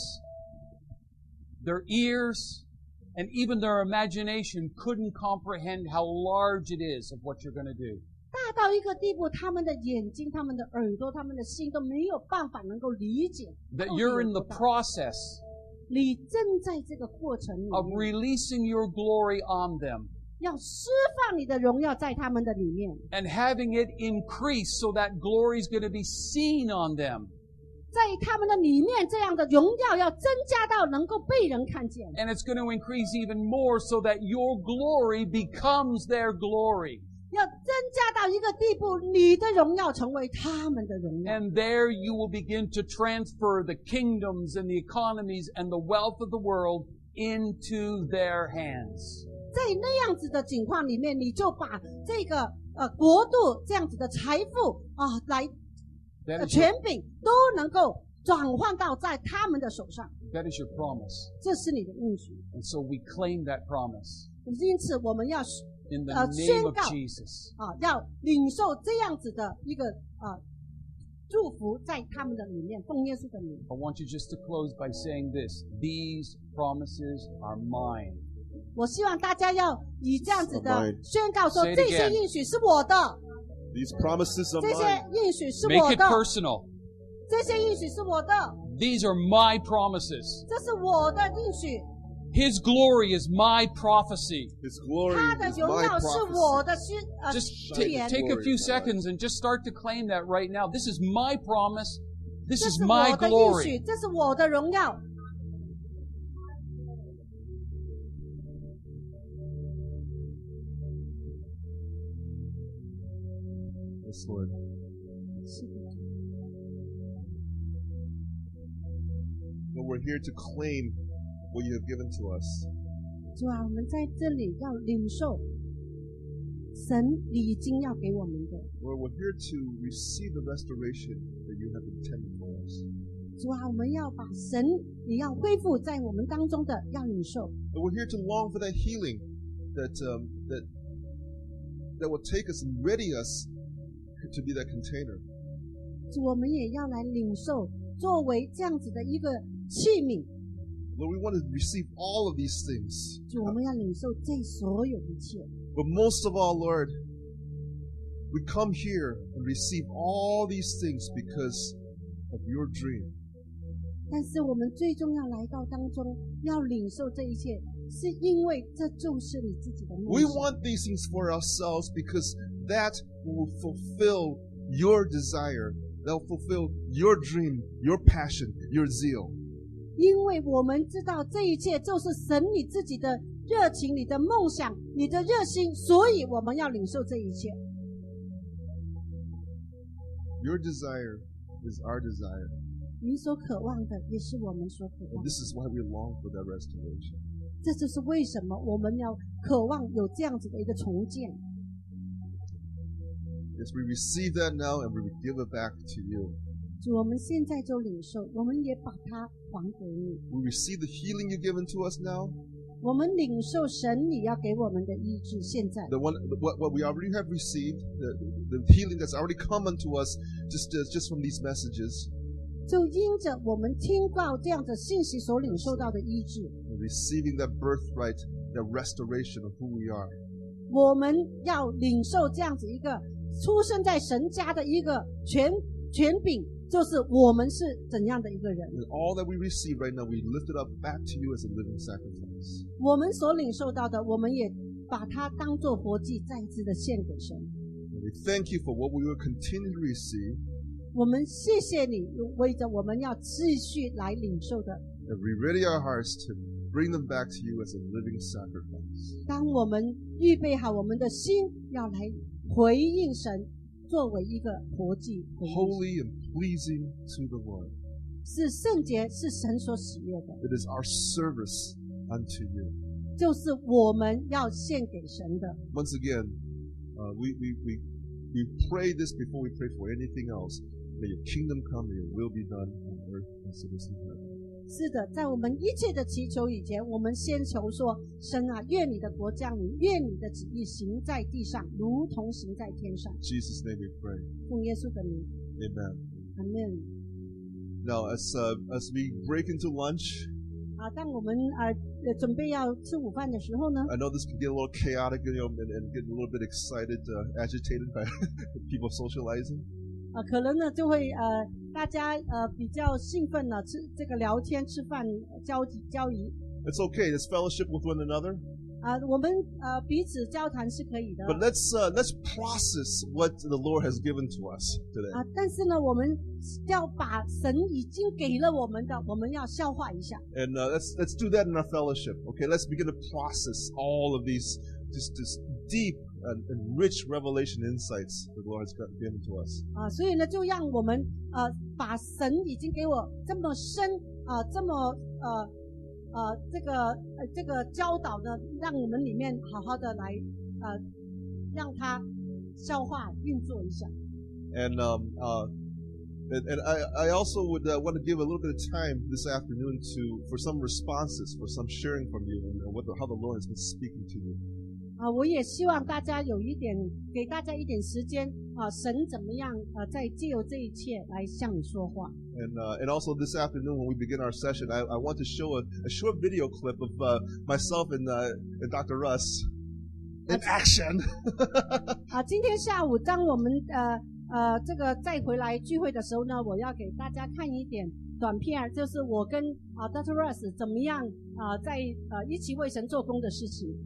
their ears, and even their imagination couldn't comprehend how large it is of what you're going to do. 大到一个地步，他们的眼睛、他们的耳朵、他们的心都没有办法能够理解。 That 到底 you're 有 in the 多大 process 你正在这个过程里 of 面， releasing your glory on them 要释放你的荣耀在他们的里面， and having it increase so that glory is going to be seen on them. 在他们的里面，这样的荣耀要增加到能够被人看见， And it's going to increase even more so that your glory becomes their glory. 要增加到一个地步，你的荣耀成为他们的荣耀。 And there you will begin to transfer the kingdoms and the economies and the wealth of the world into their hands. 在那样子的情况里面，你就把这个呃国度这样子的财富啊、呃、来呃权柄都能够转换到在他们的手上。 That is your promise. 这是你的应许。 And so we claim that promise. 因此我们要 In the 呃 name 宣 of 告 Jesus. 啊，要领受这样子的一个啊祝福在他们的里面，奉耶稣的名。 I want you just to close by saying this. These promises are mine. 我希望大家要以这样子的 Mine. 宣告说 Say， it 这些 again. 应许是我的， These promises are 这些 mine. 应许是 Make 我 it 的， personal. 这些应许是我的， These are my promises. 这是我的应许， His glory is my prophecy. His glory 他的 is 荣 my 耀是我 prophecy. 的宣呃 Just 誓 take, 言， take a Glory few is mine. seconds and just start to claim that right now. This is my promise. This 这 is 是 my 我的应 glory. 许，这是我的荣耀。 Yes, Lord. 是的， Lord, we're here to claim what you have given to us. 主啊，我们在这里要领受神已经要给我们的。 Lord, we're here to receive the restoration that you have intended for us. 主啊，我们要把神你要恢复在我们当中的要领受。 But we're here to long for that healing that um, that that will take us and ready us to be that container. 主，我们也要来领受，作为这样子的一个器皿。 Lord, we want to receive all of these things. 主，我们要领受这所有一切。 But most of all, Lord, we come here and receive all these things because of your dream. 但是我们最终要来到当中，要领受这一切，是因为这就是你自己的梦 We 想。 want these things for ourselves because that will fulfill your desire. That will fulfill your dream, your passion, your zeal. 因为我们知道这一切就是神你自己的热情、你的梦想、你的热心，所以我们要领受这一切。 Your desire is our desire. 你所渴望的也是我们所渴 And 望的。 this is why we long for that restoration. 这就是为什么我们要渴望有这样子的一个重建。 Yes, we receive that now and we will give it back to you. 主，我们现在就领受，我们也把它还给你。 We receive the healing you've given to us now. 我们领受神你要给我们的医治，现在 The one, what, what we already have received, the, the healing that's already come unto us just, uh, just from these messages. 就因着我们听到这样的信息所领受到的医治， And receiving that birthright, that restoration of who we are. 我们要领受这样子一个出生在神家的一个权权柄，就是我们是怎样的一个人。 And all that we receive right now, we lift it up back to you as a living sacrifice. 我们所领受到的，我们也把它当作活祭，再一次的献给神。 And we thank you for what we will continue to receive. 我们谢谢你，为着我们要继续来领受的。 And we ready our hearts to bring them back to you as a living sacrifice. 当我们预备好我们的心，要来回应神，作为一个活祭，回应神 Holy and pleasing to the Lord. 是圣洁，是神所喜悦的， It is our service unto you. 就是我们要献给神的。 Once again, uh, we, we, we, we pray this before we pray for anything else. May your kingdom come, may your will be done on earth as it is in heaven. 是的，在我们一切的祈求以前，我们先求说：神啊，愿你的国降临，愿你的旨意行在地上，如同行在天上。 In Jesus' name we pray. 奉耶稣的名， Amen. 阿门。 Now, as, uh, as we break into lunch, 啊，当我们呃呃准备要吃午饭的时候呢， I know this can get a little chaotic, you know, and, and get a little bit excited, uh, agitated by people socializing. 啊，可能呢就会呃大家呃比较兴奋呢，吃这个聊天、吃饭、呃交集交谊 It's okay. There's fellowship with one another. 啊，我们呃彼此交谈是可以的 But let's, uh, let's process what the Lord has given to us today. 啊，但是呢，我们要把神已经给了我们的，我们要消化一下。 And uh, let's, let's do that in our fellowship. Okay, let's begin to process all of these, just this deep and, and rich revelation insights the Lord has got- given to us. 啊，所以呢，就让我们呃把神已经给我这么深啊、这么呃呃这个呃这个教导呢，让我们里面好好的来呃让它消化运作一下。 And um, uh, and, and I, I also would uh, want to give a little bit of time this afternoon to for some responses, for some sharing from you, and what the, how the Lord has been speaking to you. 啊，我也希望大家有一点，给大家一点时间啊，神怎么样啊，在借由这一切来向你说话。 And uh, and also this afternoon when we begin our session, I, I want to show a, a short video clip of uh, myself and, uh, and Doctor Russ in action. 啊，今天下午当我们呃呃这个再回来聚会的时候呢，我要给大家看一点短片，就是我跟啊 Doctor Russ 怎么样啊在呃一起为神做工的事情。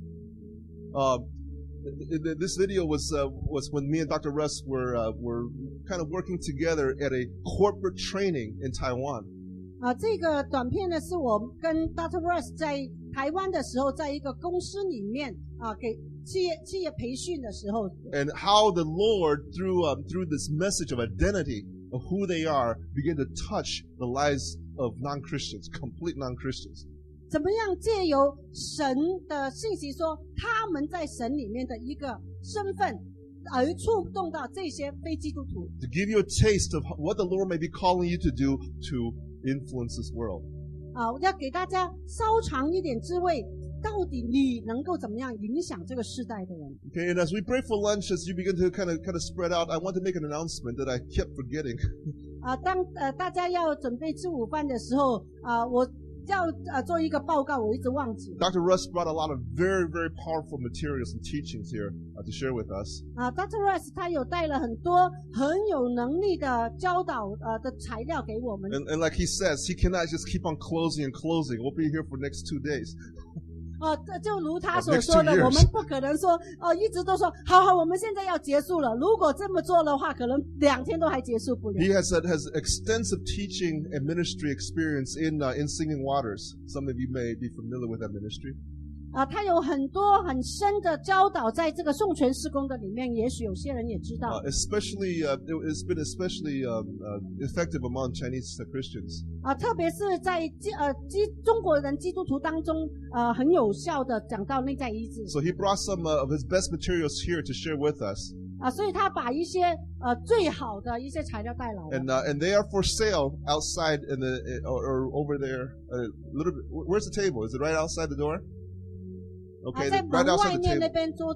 Um, this video was uh, was when me and Doctor Russ were uh, were kind of working together at a corporate training in Taiwan. 啊，这个短片呢，是我跟 Doctor Russ 在台湾的时候，在一个公司里面啊，给企业企业培训的时候。 And how the Lord through um, through this message of identity of who they are began to touch the lives of non-Christians, complete non-Christians. 怎么样借由神的信息说他们在神里面的一个身份，而触动到这些非基督徒。 To give you a taste of what the Lord may be calling you to do to influence this world. 啊，要给大家稍尝一点滋味，到底你能够怎么样影响这个世代的人 ？Okay, and as we break for lunch, as you begin to kind of kind of spread out, I want to make an announcement that I kept forgetting. 啊，当呃大家要准备吃午饭的时候，啊，我。要呃做一个报告，我一直忘记。 Doctor Russ brought a lot of very, very powerful materials and teachings here uh, to share with us. 啊 ，Doctor Russ 他有带了很多很有能力的教导呃的材料给我们。 And, and like he says, he cannot just keep on closing and closing. We'll be here for the next two days. 哦，就如他所说的，我们不可能说哦，一直都说好好，我们现在要结束了。如果这么做的话，可能两天都还结束不了。 He has has extensive teaching and ministry experience in uh, in Singing Waters. Some of you may be familiar with that ministry. 啊，他有很多很深的教导，在这个颂传事工的里面，也许有些人也知道。 Uh, especially, uh, it's been especially um, uh, effective among Chinese Christians. 啊，特别是在基呃基中国人基督徒当中，呃，很有效的讲到内在医治。 So he brought some uh, of his best materials here to share with us. 啊，所以他把一些呃最好的一些材料带来了。 And uh, and they are for sale outside in the or, or over there a little bit. Where's the table? Is it right outside the door? Okay, right outside the table.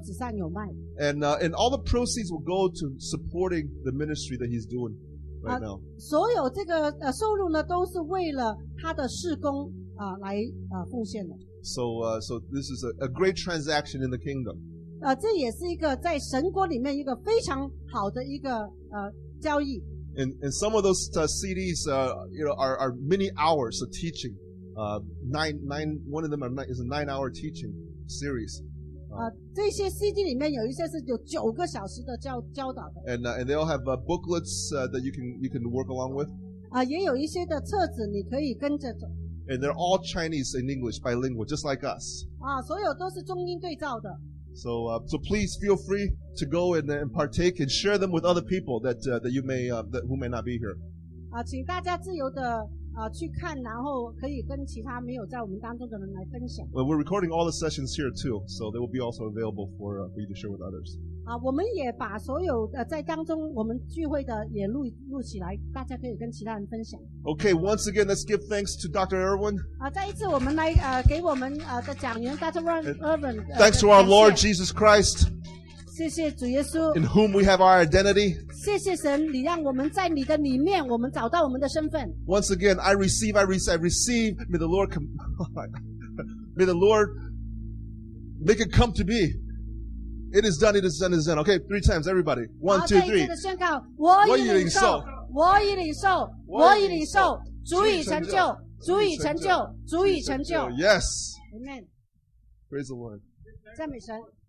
And uh, and all the proceeds will go to supporting the ministry that he's doing right now. 所有这个呃收入呢，都是为了他的事工啊来啊奉献的。 So uh, so this is a, a great transaction in the kingdom. 呃，这也是一个在神国里面一个非常好的一个呃交易。 And and some of those uh, C Ds, uh, you know, are are many hours of teaching. Uh, nine nine. One of them are nine, is a nine-hour teaching series. 啊，这些 C D 里面有一些是有九个小时的教教导的。 And uh, and they all have uh, booklets uh, that you can you can work along with. 啊，也有一些的册子你可以跟着走。 And they're all Chinese and English, bilingual, just like us. 啊，所有都是中英对照的。 So uh, so please feel free to go and, and partake and share them with other people that uh, that you may uh, that who may not be here. 啊，请大家自由的。啊，去看，然后可以跟其他没有在我们当中的人来分享。 Well, we're recording all the sessions here too, so they will be also available for uh, for you to share with others. 啊，我们也把所有呃在当中我们聚会的也录录起来，大家可以跟其他人分享。 Okay, once again, let's give thanks to Doctor Irwin. 啊，再一次我们来呃给我们呃的讲员 Doctor Irwin。 Thanks to our Lord Jesus Christ. 谢谢主耶稣。 In whom we have our identity. 谢谢神，你让我们在你的里面，我们找到我们的身份。 Once again, I receive, I receive, I receive. May the Lord come. May the Lord make it come to be. It is done. It is done. It is done. Okay, three times, everybody. One, two, three. 好，再一次的宣告，我已领受，我已领受，我已领受，足以成就，足以成就，足以成就。 Yes. Amen. Praise the Lord. 赞美神。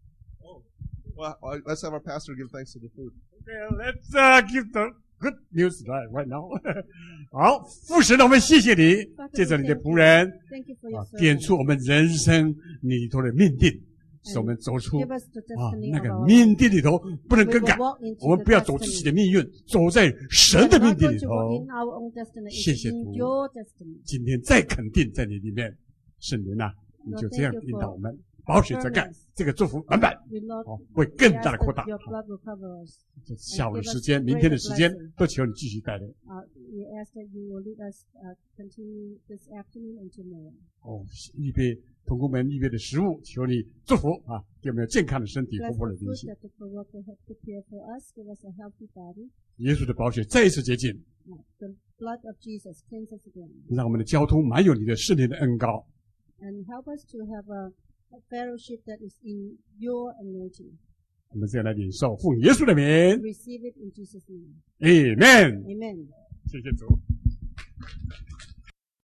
Well, let's have our pastor give thanks to the food. Okay, let's uh, give the good news right, right now. 好，父神，我们谢谢你，借着你的仆人，啊，点出我们人生里头的命定，使我们走出啊那个命定里头不能更改。我们不要走自己的命运，走在神的命定里头。谢谢主，今天再肯定在你里面。 圣灵啊，你就这样引导我们，宝血遮盖，这个祝福满满，哦，会更大的扩大。这下午的时间，明天的时间，都求你继续带领。哦，预备同工们预备的食物，求你祝福啊，给我们有健康的身体，活泼的灵性。耶稣的宝血再一次洁净，让我们的交通满有你的圣灵的恩膏。我们再来领受，奉耶稣的名 ，Receive it in Jesus' name. Amen. Amen. 谢谢主。